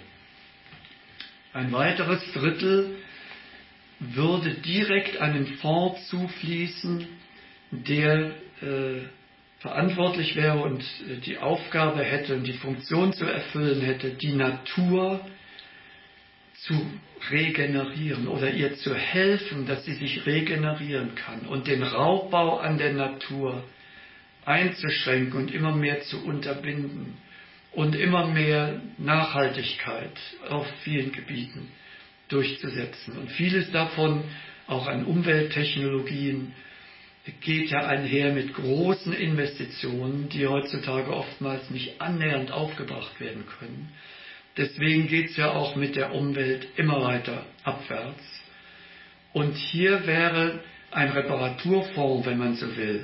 Ein weiteres Drittel würde direkt an den Fonds zufließen, der verantwortlich wäre und die Aufgabe hätte und die Funktion zu erfüllen hätte, die Natur zu regenerieren oder ihr zu helfen, dass sie sich regenerieren kann und den Raubbau an der Natur einzuschränken und immer mehr zu unterbinden und immer mehr Nachhaltigkeit auf vielen Gebieten durchzusetzen. Und vieles davon, auch an Umwelttechnologien, geht ja einher mit großen Investitionen, die heutzutage oftmals nicht annähernd aufgebracht werden können. Deswegen geht es ja auch mit der Umwelt immer weiter abwärts. Und hier wäre ein Reparaturfonds, wenn man so will,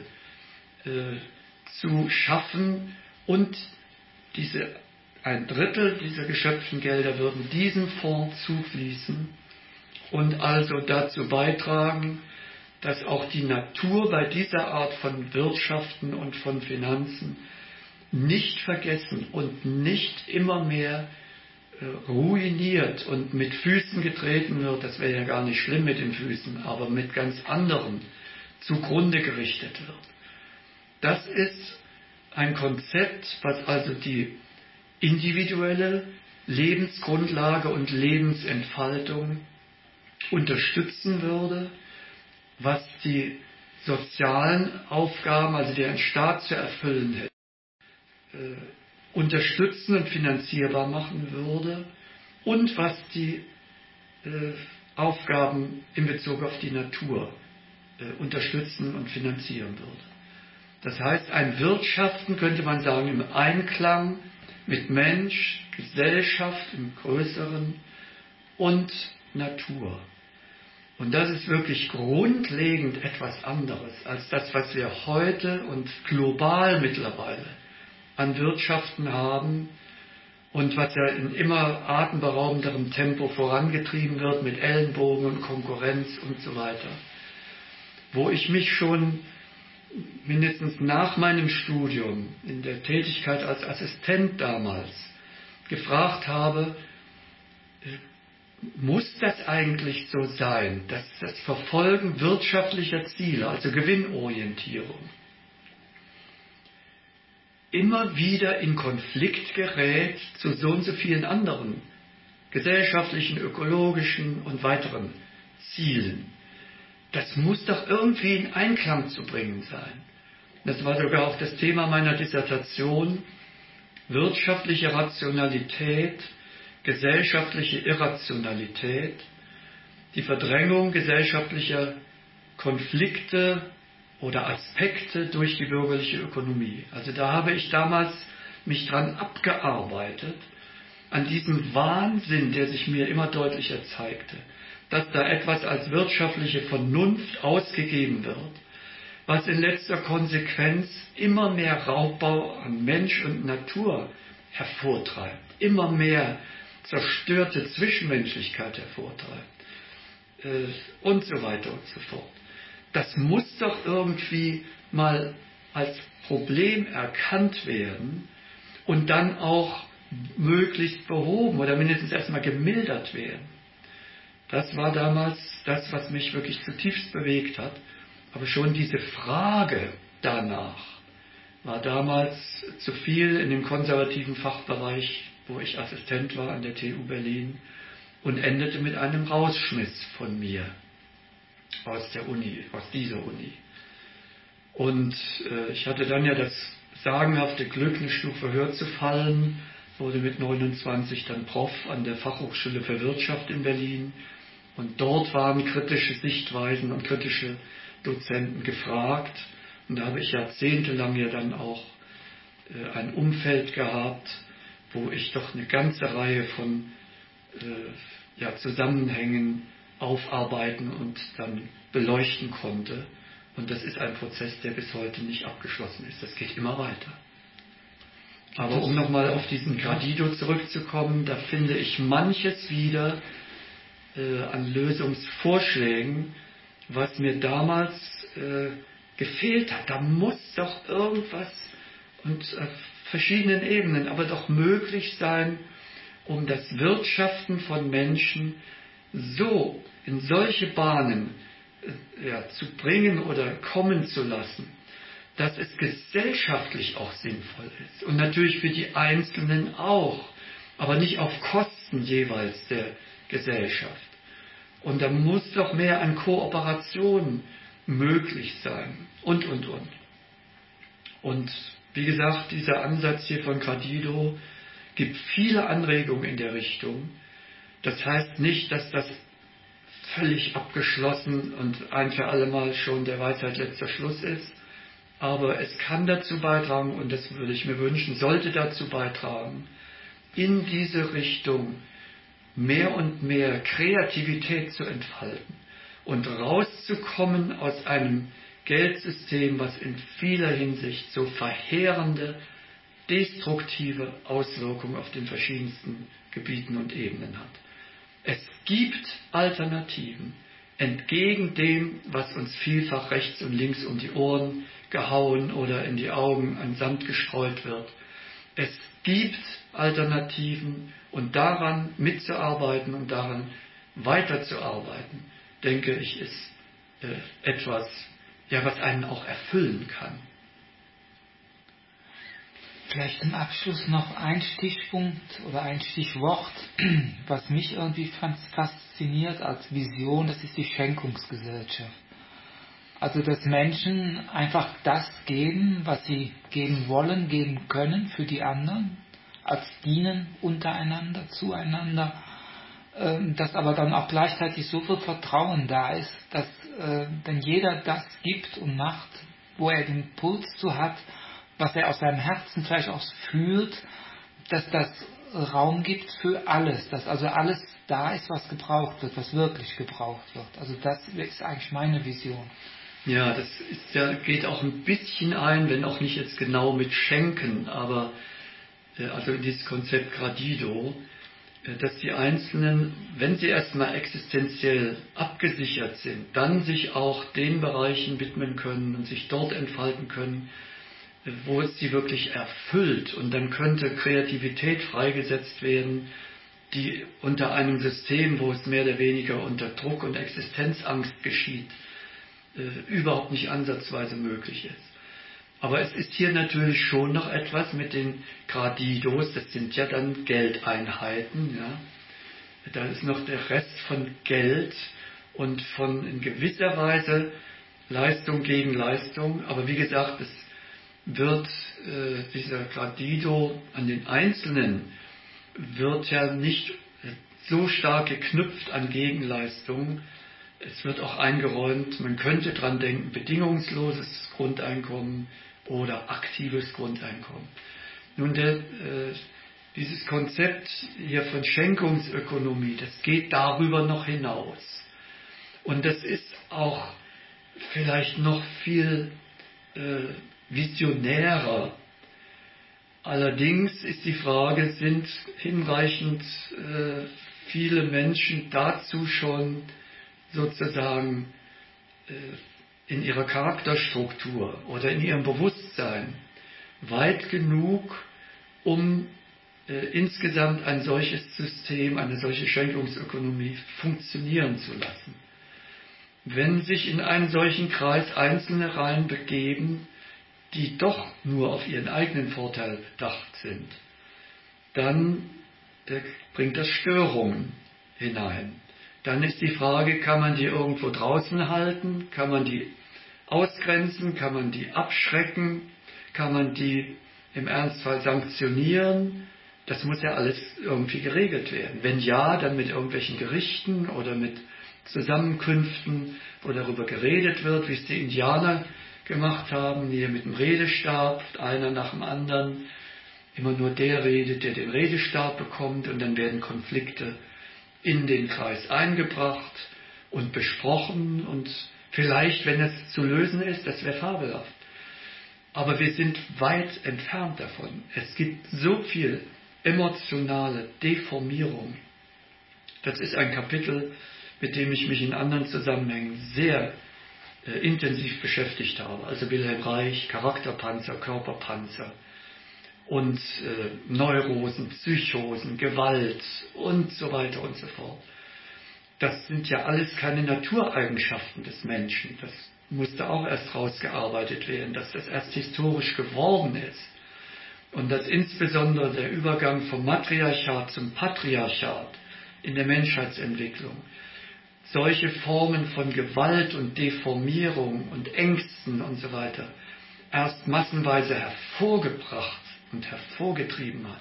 zu schaffen und ein Drittel dieser geschöpften Gelder würden diesem Fonds zufließen und also dazu beitragen, dass auch die Natur bei dieser Art von Wirtschaften und von Finanzen nicht vergessen und nicht immer mehr ruiniert und mit Füßen getreten wird, das wäre ja gar nicht schlimm mit den Füßen, aber mit ganz anderen zugrunde gerichtet wird. Das ist ein Konzept, was also die individuelle Lebensgrundlage und Lebensentfaltung unterstützen würde, was die sozialen Aufgaben, also die ein Staat zu erfüllen hätte, unterstützen und finanzierbar machen würde und was die Aufgaben in Bezug auf die Natur unterstützen und finanzieren würde. Das heißt, ein Wirtschaften, könnte man sagen, im Einklang mit Mensch, Gesellschaft im Größeren und Natur. Und das ist wirklich grundlegend etwas anderes als das, was wir heute und global mittlerweile an Wirtschaften haben und was ja in immer atemberaubenderem Tempo vorangetrieben wird mit Ellenbogen und Konkurrenz und so weiter. Wo ich mich schon mindestens nach meinem Studium in der Tätigkeit als Assistent damals gefragt habe, muss das eigentlich so sein, dass das Verfolgen wirtschaftlicher Ziele, also Gewinnorientierung, immer wieder in Konflikt gerät zu so und so vielen anderen gesellschaftlichen, ökologischen und weiteren Zielen? Das muss doch irgendwie in Einklang zu bringen sein. Das war sogar auch das Thema meiner Dissertation: wirtschaftliche Rationalität, gesellschaftliche Irrationalität, die Verdrängung gesellschaftlicher Konflikte oder Aspekte durch die bürgerliche Ökonomie. Also da habe ich damals mich dran abgearbeitet, an diesem Wahnsinn, der sich mir immer deutlicher zeigte, dass da etwas als wirtschaftliche Vernunft ausgegeben wird, was in letzter Konsequenz immer mehr Raubbau an Mensch und Natur hervortreibt, immer mehr zerstörte Zwischenmenschlichkeit hervortreibt und so weiter und so fort. das muss doch irgendwie mal als Problem erkannt werden und dann auch möglichst behoben oder mindestens erstmal gemildert werden. Das war damals das, was mich wirklich zutiefst bewegt hat. Aber schon diese Frage danach war damals zu viel in dem konservativen Fachbereich, wo ich Assistent war an der TU Berlin, und endete mit einem Rausschmiss von mir aus der Uni, aus dieser Uni. Und ich hatte dann ja das sagenhafte Glück, eine Stufe höher zu fallen, wurde mit 29 dann Prof an der Fachhochschule für Wirtschaft in Berlin. Und dort waren kritische Sichtweisen und kritische Dozenten gefragt. Und da habe ich jahrzehntelang ja dann auch ein Umfeld gehabt, wo ich doch eine ganze Reihe von Zusammenhängen aufarbeiten und dann beleuchten konnte. Und das ist ein Prozess, der bis heute nicht abgeschlossen ist. Das geht immer weiter. Aber um nochmal auf diesen Gradido zurückzukommen, da finde ich manches wieder an Lösungsvorschlägen, was mir damals gefehlt hat. Da muss doch irgendwas und auf verschiedenen Ebenen, aber doch möglich sein, um das Wirtschaften von Menschen so in solche Bahnen zu bringen oder kommen zu lassen, dass es gesellschaftlich auch sinnvoll ist. Und natürlich für die Einzelnen auch, aber nicht auf Kosten jeweils der Gesellschaft. Und da muss doch mehr an Kooperation möglich sein. Und. Und wie gesagt, dieser Ansatz hier von Gradido gibt viele Anregungen in der Richtung. Das heißt nicht, dass das völlig abgeschlossen und ein für alle Mal schon der Weisheit letzter Schluss ist. Aber es kann dazu beitragen, und das würde ich mir wünschen, sollte dazu beitragen, in diese Richtung mehr und mehr Kreativität zu entfalten und rauszukommen aus einem Geldsystem, was in vieler Hinsicht so verheerende, destruktive Auswirkungen auf den verschiedensten Gebieten und Ebenen hat. Es gibt Alternativen, entgegen dem, was uns vielfach rechts und links um die Ohren gehauen oder in die Augen an Sand gestreut wird. Es gibt Alternativen und daran mitzuarbeiten und daran weiterzuarbeiten, denke ich, ist etwas, was einen auch erfüllen kann. Vielleicht zum Abschluss noch ein Stichpunkt oder ein Stichwort, was mich irgendwie fasziniert als Vision, das ist die Schenkungsgesellschaft. Also dass Menschen einfach das geben, was sie geben wollen, geben können für die anderen, als Dienen untereinander, zueinander, dass aber dann auch gleichzeitig so viel Vertrauen da ist, dass wenn jeder das gibt und macht, wo er den Puls zu hat, was er aus seinem Herzen vielleicht auch fühlt, dass das Raum gibt für alles, dass also alles da ist, was gebraucht wird, was wirklich gebraucht wird. Also das ist eigentlich meine Vision. Ja, das geht auch ein bisschen ein, wenn auch nicht jetzt genau mit Schenken, aber also in dieses Konzept Gradido, dass die Einzelnen, wenn sie erstmal existenziell abgesichert sind, dann sich auch den Bereichen widmen können und sich dort entfalten können, wo es sie wirklich erfüllt. Und dann könnte Kreativität freigesetzt werden, die unter einem System, wo es mehr oder weniger unter Druck und Existenzangst geschieht, überhaupt nicht ansatzweise möglich ist. Aber es ist hier natürlich schon noch etwas mit den Gradidos, das sind ja dann Geldeinheiten. Ja. Da ist noch der Rest von Geld und von in gewisser Weise Leistung gegen Leistung. Aber wie gesagt, es wird dieser Gradido an den Einzelnen wird ja nicht so stark geknüpft an Gegenleistung. Es wird auch eingeräumt, man könnte dran denken, bedingungsloses Grundeinkommen oder aktives Grundeinkommen. Nun, dieses Konzept hier von Schenkungsökonomie, das geht darüber noch hinaus. Und das ist auch vielleicht noch viel visionärer. Allerdings ist die Frage, sind hinreichend viele Menschen dazu schon sozusagen in ihrer Charakterstruktur oder in ihrem Bewusstsein weit genug, um insgesamt ein solches System, eine solche Schenkungsökonomie funktionieren zu lassen. Wenn sich in einen solchen Kreis Einzelne reinbegeben, die doch nur auf ihren eigenen Vorteil bedacht sind, dann bringt das Störungen hinein. Dann ist die Frage, kann man die irgendwo draußen halten? Kann man die ausgrenzen? Kann man die abschrecken? Kann man die im Ernstfall sanktionieren? Das muss ja alles irgendwie geregelt werden. Wenn ja, dann mit irgendwelchen Gerichten oder mit Zusammenkünften, wo darüber geredet wird, wie es die Indianer gemacht haben, hier mit dem Redestab, einer nach dem anderen. Immer nur der redet, der den Redestab bekommt, und dann werden Konflikte in den Kreis eingebracht und besprochen, und vielleicht, wenn es zu lösen ist, das wäre fabelhaft. Aber wir sind weit entfernt davon. Es gibt so viel emotionale Deformierung. Das ist ein Kapitel, mit dem ich mich in anderen Zusammenhängen sehr intensiv beschäftigt habe. Also Wilhelm Reich, Charakterpanzer, Körperpanzer und Neurosen, Psychosen, Gewalt und so weiter und so fort. Das sind ja alles keine Natureigenschaften des Menschen. Das musste auch erst rausgearbeitet werden, dass das erst historisch geworden ist. Und dass insbesondere der Übergang vom Matriarchat zum Patriarchat in der Menschheitsentwicklung solche Formen von Gewalt und Deformierung und Ängsten und so weiter erst massenweise hervorgebracht und hervorgetrieben hat.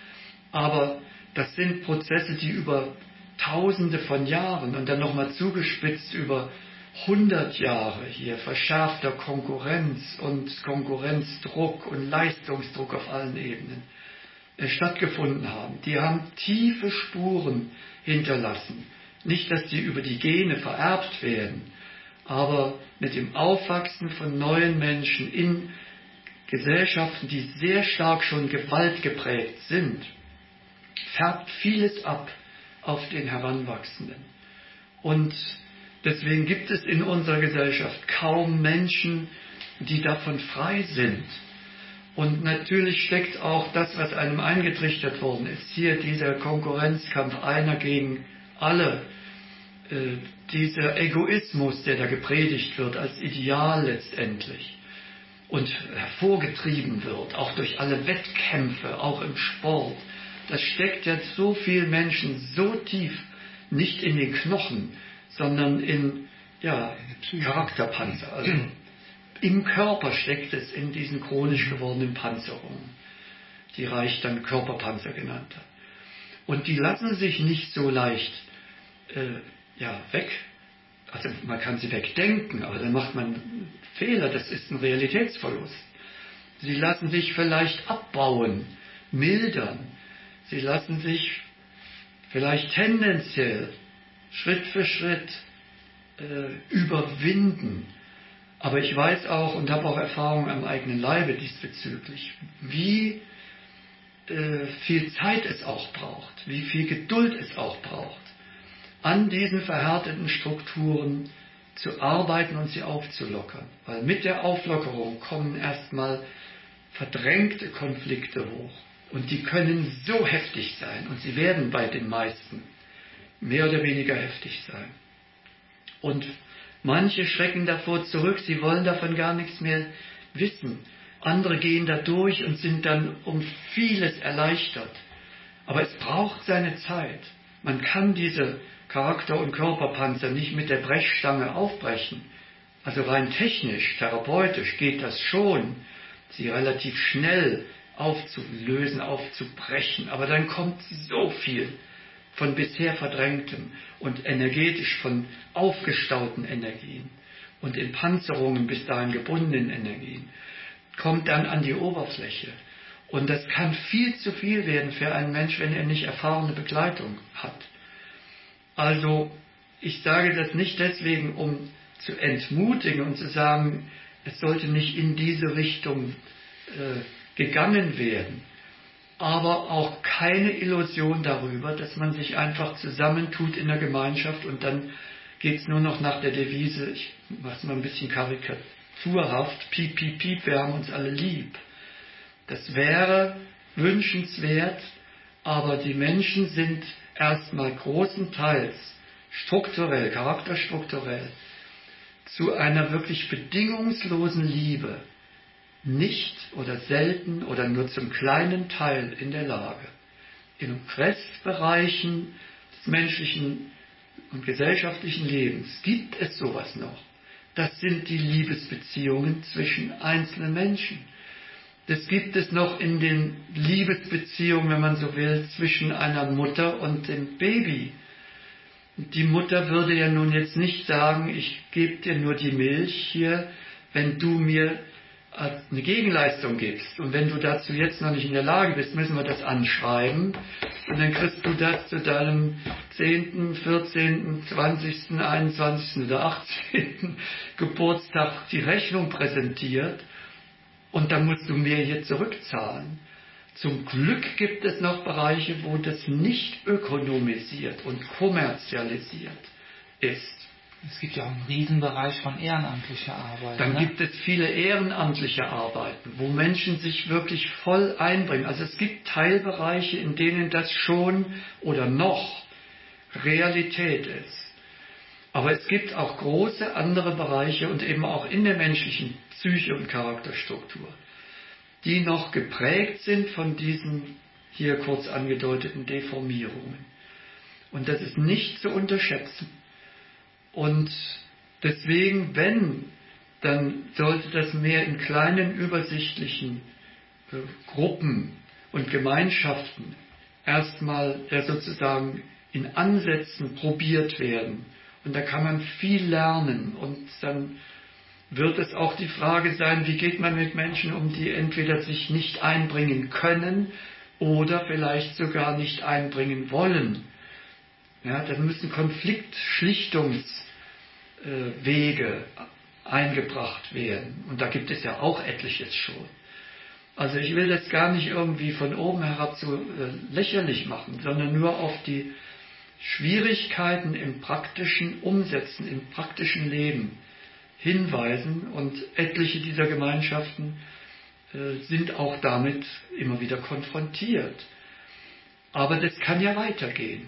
Aber das sind Prozesse, die über Tausende von Jahren und dann nochmal zugespitzt über 100 Jahre hier verschärfter Konkurrenz und Konkurrenzdruck und Leistungsdruck auf allen Ebenen stattgefunden haben. Die haben tiefe Spuren hinterlassen. Nicht, dass die über die Gene vererbt werden, aber mit dem Aufwachsen von neuen Menschen in Gesellschaften, die sehr stark schon gewaltgeprägt sind, färbt vieles ab auf den Heranwachsenden. Und deswegen gibt es in unserer Gesellschaft kaum Menschen, die davon frei sind. Und natürlich steckt auch das, was einem eingetrichtert worden ist, hier dieser Konkurrenzkampf einer gegen alle, dieser Egoismus, der da gepredigt wird als Ideal letztendlich und hervorgetrieben wird, auch durch alle Wettkämpfe, auch im Sport. Das steckt ja so vielen Menschen so tief, nicht in den Knochen, sondern in Charakterpanzer. Also im Körper steckt es in diesen chronisch gewordenen Panzerungen, die Reich dann Körperpanzer genannt hat. Und die lassen sich nicht so leicht weg, also man kann sie wegdenken, aber dann macht man einen Fehler, das ist ein Realitätsverlust. Sie lassen sich vielleicht abbauen, mildern, sie lassen sich vielleicht tendenziell Schritt für Schritt überwinden. Aber ich weiß auch und habe auch Erfahrung am eigenen Leibe diesbezüglich, wie viel Zeit es auch braucht, wie viel Geduld es auch braucht, an diesen verhärteten Strukturen zu arbeiten und sie aufzulockern. Weil mit der Auflockerung kommen erstmal verdrängte Konflikte hoch. Und die können so heftig sein. Und sie werden bei den meisten mehr oder weniger heftig sein. Und manche schrecken davor zurück, sie wollen davon gar nichts mehr wissen. Andere gehen da durch und sind dann um vieles erleichtert. Aber es braucht seine Zeit. Man kann diese Charakter- und Körperpanzer nicht mit der Brechstange aufbrechen. Also rein technisch, therapeutisch geht das schon, sie relativ schnell aufzulösen, aufzubrechen. Aber dann kommt so viel von bisher Verdrängtem und energetisch von aufgestauten Energien und in Panzerungen bis dahin gebundenen Energien, kommt dann an die Oberfläche. Und das kann viel zu viel werden für einen Mensch, wenn er nicht erfahrene Begleitung hat. Also, ich sage das nicht deswegen, um zu entmutigen und zu sagen, es sollte nicht in diese Richtung gegangen werden, aber auch keine Illusion darüber, dass man sich einfach zusammentut in der Gemeinschaft und dann geht es nur noch nach der Devise, ich mache mal ein bisschen karikaturhaft, piep, piep, piep, wir haben uns alle lieb. Das wäre wünschenswert, aber die Menschen sind erstmal großenteils strukturell, charakterstrukturell, zu einer wirklich bedingungslosen Liebe nicht oder selten oder nur zum kleinen Teil in der Lage. In Restbereichen des menschlichen und gesellschaftlichen Lebens gibt es sowas noch. Das sind die Liebesbeziehungen zwischen einzelnen Menschen. Das gibt es noch in den Liebesbeziehungen, wenn man so will, zwischen einer Mutter und dem Baby. Die Mutter würde ja nun jetzt nicht sagen, ich gebe dir nur die Milch hier, wenn du mir eine Gegenleistung gibst. Und wenn du dazu jetzt noch nicht in der Lage bist, müssen wir das anschreiben. Und dann kriegst du das zu deinem 10., 14., 20., 21. oder 18. Geburtstag die Rechnung präsentiert. Und dann musst du mir hier zurückzahlen. Zum Glück gibt es noch Bereiche, wo das nicht ökonomisiert und kommerzialisiert ist. Es gibt ja auch einen Riesenbereich von ehrenamtlicher Arbeit. Dann gibt es viele ehrenamtliche Arbeiten, wo Menschen sich wirklich voll einbringen. Also es gibt Teilbereiche, in denen das schon oder noch Realität ist. Aber es gibt auch große andere Bereiche und eben auch in der menschlichen Psyche und Charakterstruktur, die noch geprägt sind von diesen hier kurz angedeuteten Deformierungen. Und das ist nicht zu unterschätzen. Und deswegen, wenn, dann sollte das mehr in kleinen, übersichtlichen Gruppen und Gemeinschaften erstmal sozusagen in Ansätzen probiert werden. Und da kann man viel lernen. Und dann wird es auch die Frage sein, wie geht man mit Menschen um, die entweder sich nicht einbringen können oder vielleicht sogar nicht einbringen wollen. Ja, dann müssen Konfliktschlichtungswege eingebracht werden. Und da gibt es ja auch etliches schon. Also ich will das gar nicht irgendwie von oben herab so lächerlich machen, sondern nur auf die Schwierigkeiten im praktischen Umsetzen, im praktischen Leben hinweisen. Und etliche dieser Gemeinschaften sind auch damit immer wieder konfrontiert. Aber das kann ja weitergehen.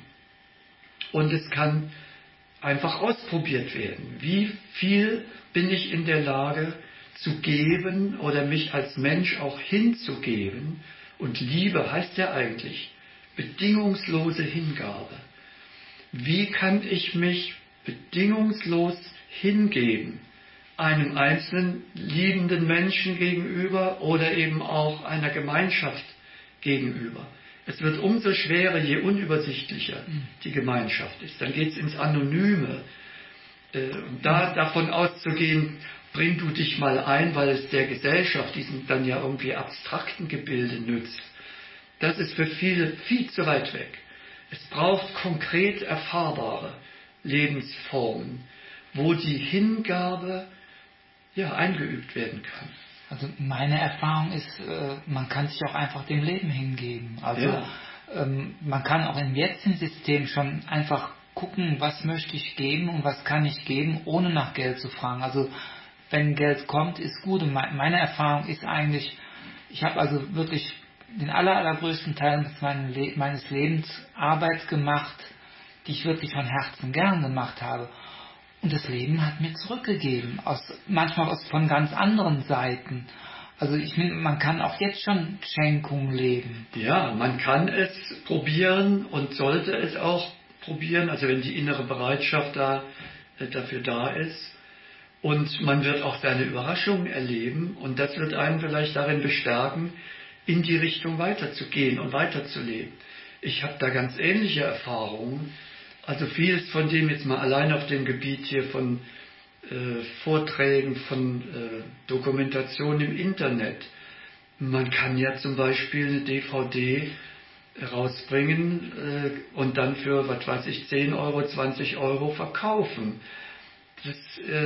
Und es kann einfach ausprobiert werden. Wie viel bin ich in der Lage zu geben oder mich als Mensch auch hinzugeben? Und Liebe heißt ja eigentlich bedingungslose Hingabe. Wie kann ich mich bedingungslos hingeben? Einem einzelnen liebenden Menschen gegenüber oder eben auch einer Gemeinschaft gegenüber. Es wird umso schwerer, je unübersichtlicher die Gemeinschaft ist. Dann geht es ins Anonyme. Und da davon auszugehen, bring du dich mal ein, weil es der Gesellschaft, diesen dann ja irgendwie abstrakten Gebilde nützt. Das ist für viele viel zu weit weg. Es braucht konkret erfahrbare Lebensformen, wo die Hingabe eingeübt werden kann. Also meine Erfahrung ist, man kann sich auch einfach dem Leben hingeben. Also man kann auch im jetzigen System schon einfach gucken, was möchte ich geben und was kann ich geben, ohne nach Geld zu fragen. Also wenn Geld kommt, ist gut. Und meine Erfahrung ist eigentlich, ich habe also wirklich den allergrößten Teil meines Lebens Arbeit gemacht, die ich wirklich von Herzen gern gemacht habe. Und das Leben hat mir zurückgegeben, manchmal von ganz anderen Seiten. Also man kann auch jetzt schon Schenkungen leben. Ja, man kann es probieren und sollte es auch probieren, also wenn die innere Bereitschaft dafür da ist. Und man wird auch seine Überraschungen erleben und das wird einen vielleicht darin bestärken, in die Richtung weiterzugehen und weiterzuleben. Ich habe da ganz ähnliche Erfahrungen. Also vieles von dem jetzt mal allein auf dem Gebiet hier von Vorträgen, von Dokumentation im Internet. Man kann ja zum Beispiel eine DVD rausbringen und dann für, 10 Euro, 20 Euro verkaufen. Das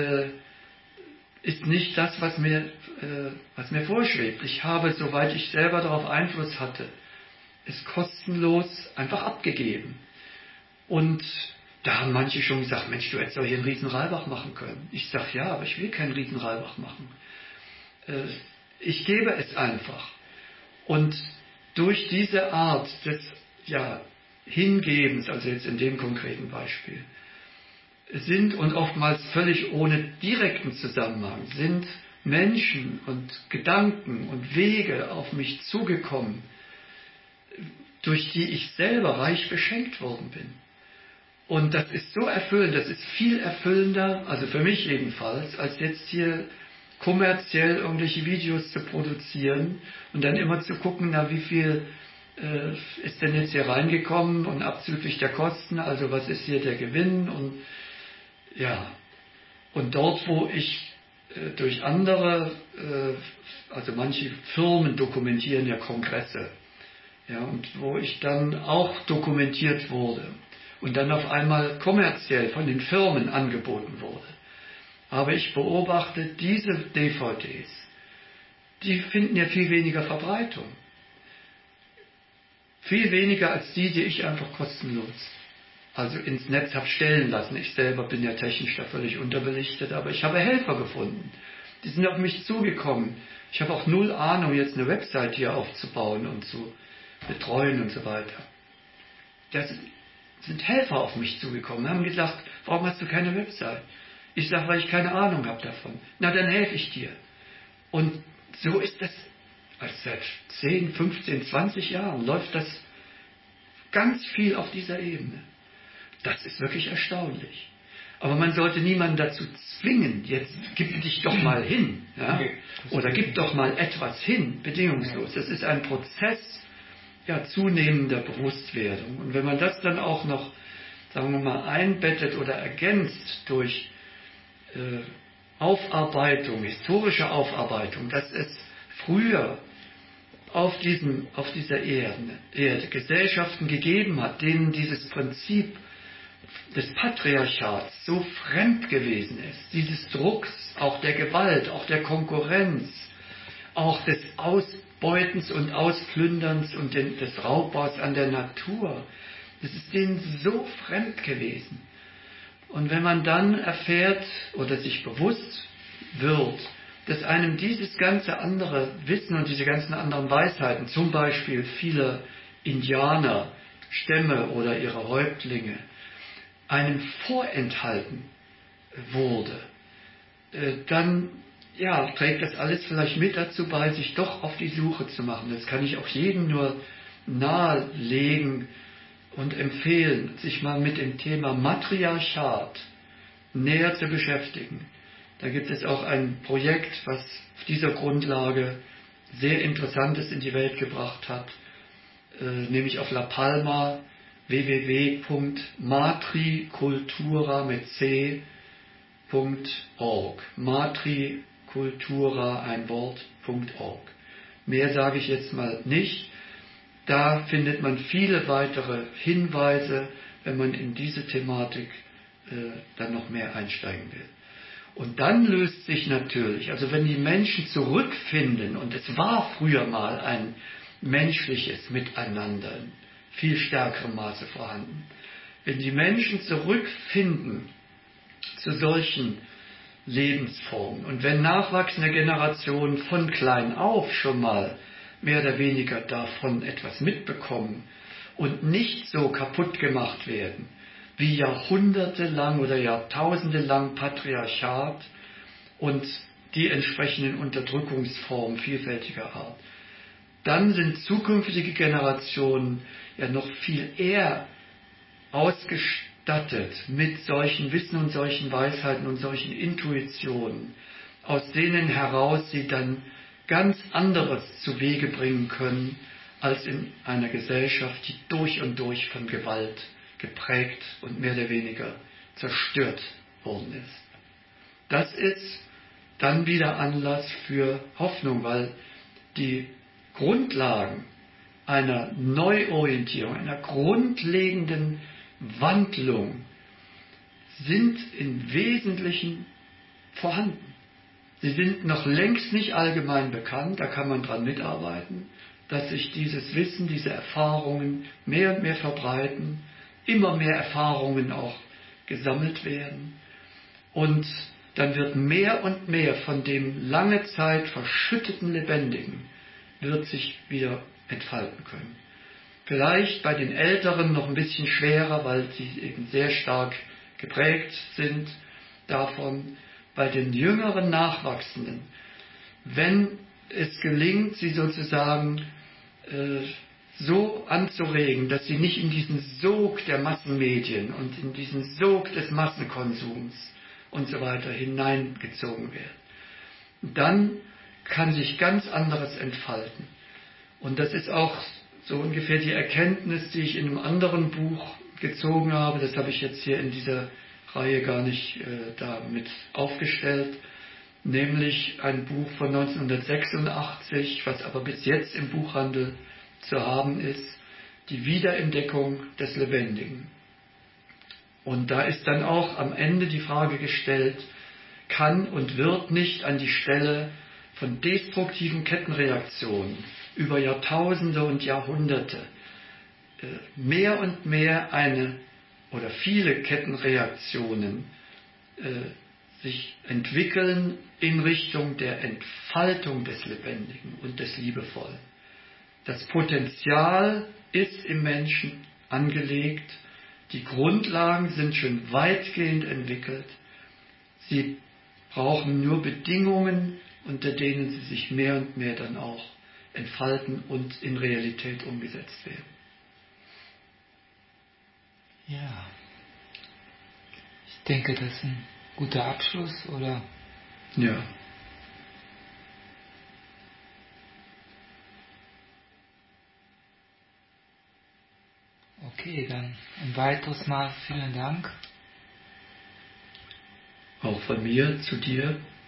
ist nicht das, was mir vorschwebt. Ich habe, soweit ich selber darauf Einfluss hatte, es kostenlos einfach abgegeben. Und Da haben manche schon gesagt, Mensch, du hättest doch hier einen riesen Reibach machen können. Ich sage, ja, aber ich will keinen riesen Reibach machen. Ich gebe es einfach. Und durch diese Art des Hingebens, also jetzt in dem konkreten Beispiel, sind und oftmals völlig ohne direkten Zusammenhang, sind Menschen und Gedanken und Wege auf mich zugekommen, durch die ich selber reich beschenkt worden bin. Und das ist so erfüllend, das ist viel erfüllender, also für mich jedenfalls, als jetzt hier kommerziell irgendwelche Videos zu produzieren und dann immer zu gucken, na wie viel ist denn jetzt hier reingekommen und abzüglich der Kosten, also was ist hier der Gewinn und ja, und dort, wo ich durch andere, also manche Firmen dokumentieren ja Kongresse, ja, und wo ich dann auch dokumentiert wurde und dann auf einmal kommerziell von den Firmen angeboten wurde. Aber ich beobachte, diese DVDs, die finden ja viel weniger Verbreitung. Viel weniger als die ich einfach kostenlos also ins Netz habe stellen lassen. Ich selber bin ja technisch da völlig unterbelichtet, aber ich habe Helfer gefunden. Die sind auf mich zugekommen. Ich habe auch null Ahnung, jetzt eine Website hier aufzubauen und zu betreuen und so weiter. Da sind Helfer auf mich zugekommen, haben gesagt, warum hast du keine Website? Ich sage, weil ich keine Ahnung habe davon. Na, dann helfe ich dir. Und so ist das, also seit 10, 15, 20 Jahren läuft das ganz viel auf dieser Ebene. Das ist wirklich erstaunlich. Aber man sollte niemanden dazu zwingen, jetzt gib dich doch mal hin. Ja? Oder gib doch mal etwas hin, bedingungslos. Das ist ein Prozess zunehmender Bewusstwerdung. Und wenn man das dann auch noch, sagen wir mal, einbettet oder ergänzt durch Aufarbeitung, historische Aufarbeitung, dass es früher auf dieser Erde Gesellschaften gegeben hat, denen dieses Prinzip des Patriarchats so fremd gewesen ist, dieses Drucks, auch der Gewalt, auch der Konkurrenz, auch des Ausbeutens und Ausplünderns und des Raubbaus an der Natur. Das ist denen so fremd gewesen. Und wenn man dann erfährt oder sich bewusst wird, dass einem dieses ganze andere Wissen und diese ganzen anderen Weisheiten, zum Beispiel viele Indianer, Stämme oder ihre Häuptlinge, einem vorenthalten wurde, dann trägt das alles vielleicht mit dazu bei, sich doch auf die Suche zu machen. Das kann ich auch jedem nur nahelegen und empfehlen, sich mal mit dem Thema Matriarchat näher zu beschäftigen. Da gibt es auch ein Projekt, was auf dieser Grundlage sehr Interessantes in die Welt gebracht hat, nämlich auf La Palma, www.matricultura mit c.org. Matricultura, ein Wort.org. Mehr sage ich jetzt mal nicht. Da findet man viele weitere Hinweise, wenn man in diese Thematik dann noch mehr einsteigen will. Und dann löst sich natürlich, also wenn die Menschen zurückfinden, und es war früher mal ein menschliches Miteinander in viel stärkerem Maße vorhanden, wenn die Menschen zurückfinden zu solchen Lebensformen und wenn nachwachsende Generationen von klein auf schon mal mehr oder weniger davon etwas mitbekommen und nicht so kaputt gemacht werden, wie jahrhundertelang oder jahrtausendelang Patriarchat und die entsprechenden Unterdrückungsformen vielfältiger Art, dann sind zukünftige Generationen noch viel eher ausgestattet mit solchen Wissen und solchen Weisheiten und solchen Intuitionen, aus denen heraus sie dann ganz anderes zu Wege bringen können, als in einer Gesellschaft, die durch und durch von Gewalt geprägt und mehr oder weniger zerstört worden ist. Das ist dann wieder Anlass für Hoffnung, weil die Grundlagen einer Neuorientierung, einer grundlegenden Wandlung sind im Wesentlichen vorhanden. Sie sind noch längst nicht allgemein bekannt, da kann man dran mitarbeiten, dass sich dieses Wissen, diese Erfahrungen mehr und mehr verbreiten, immer mehr Erfahrungen auch gesammelt werden. Und dann wird mehr und mehr von dem lange Zeit verschütteten Lebendigen wird sich wieder entfalten können. Vielleicht bei den Älteren noch ein bisschen schwerer, weil sie eben sehr stark geprägt sind davon. Bei den jüngeren Nachwachsenden, wenn es gelingt, sie sozusagen so anzuregen, dass sie nicht in diesen Sog der Massenmedien und in diesen Sog des Massenkonsums und so weiter hineingezogen werden, dann kann sich ganz anderes entfalten. Und das ist auch so ungefähr die Erkenntnis, die ich in einem anderen Buch gezogen habe. Das habe ich jetzt hier in dieser Reihe gar nicht damit aufgestellt. Nämlich ein Buch von 1986, was aber bis jetzt im Buchhandel zu haben ist, die Wiederentdeckung des Lebendigen. Und da ist dann auch am Ende die Frage gestellt, kann und wird nicht an die Stelle von destruktiven Kettenreaktionen über Jahrtausende und Jahrhunderte mehr und mehr oder viele Kettenreaktionen sich entwickeln in Richtung der Entfaltung des Lebendigen und des Liebevollen. Das Potenzial ist im Menschen angelegt, die Grundlagen sind schon weitgehend entwickelt, sie brauchen nur Bedingungen, unter denen sie sich mehr und mehr dann auch entfalten und in Realität umgesetzt werden. Ja, ich denke, das ist ein guter Abschluss, oder? Ja. Okay, dann ein weiteres Mal vielen Dank. Auch von mir zu dir.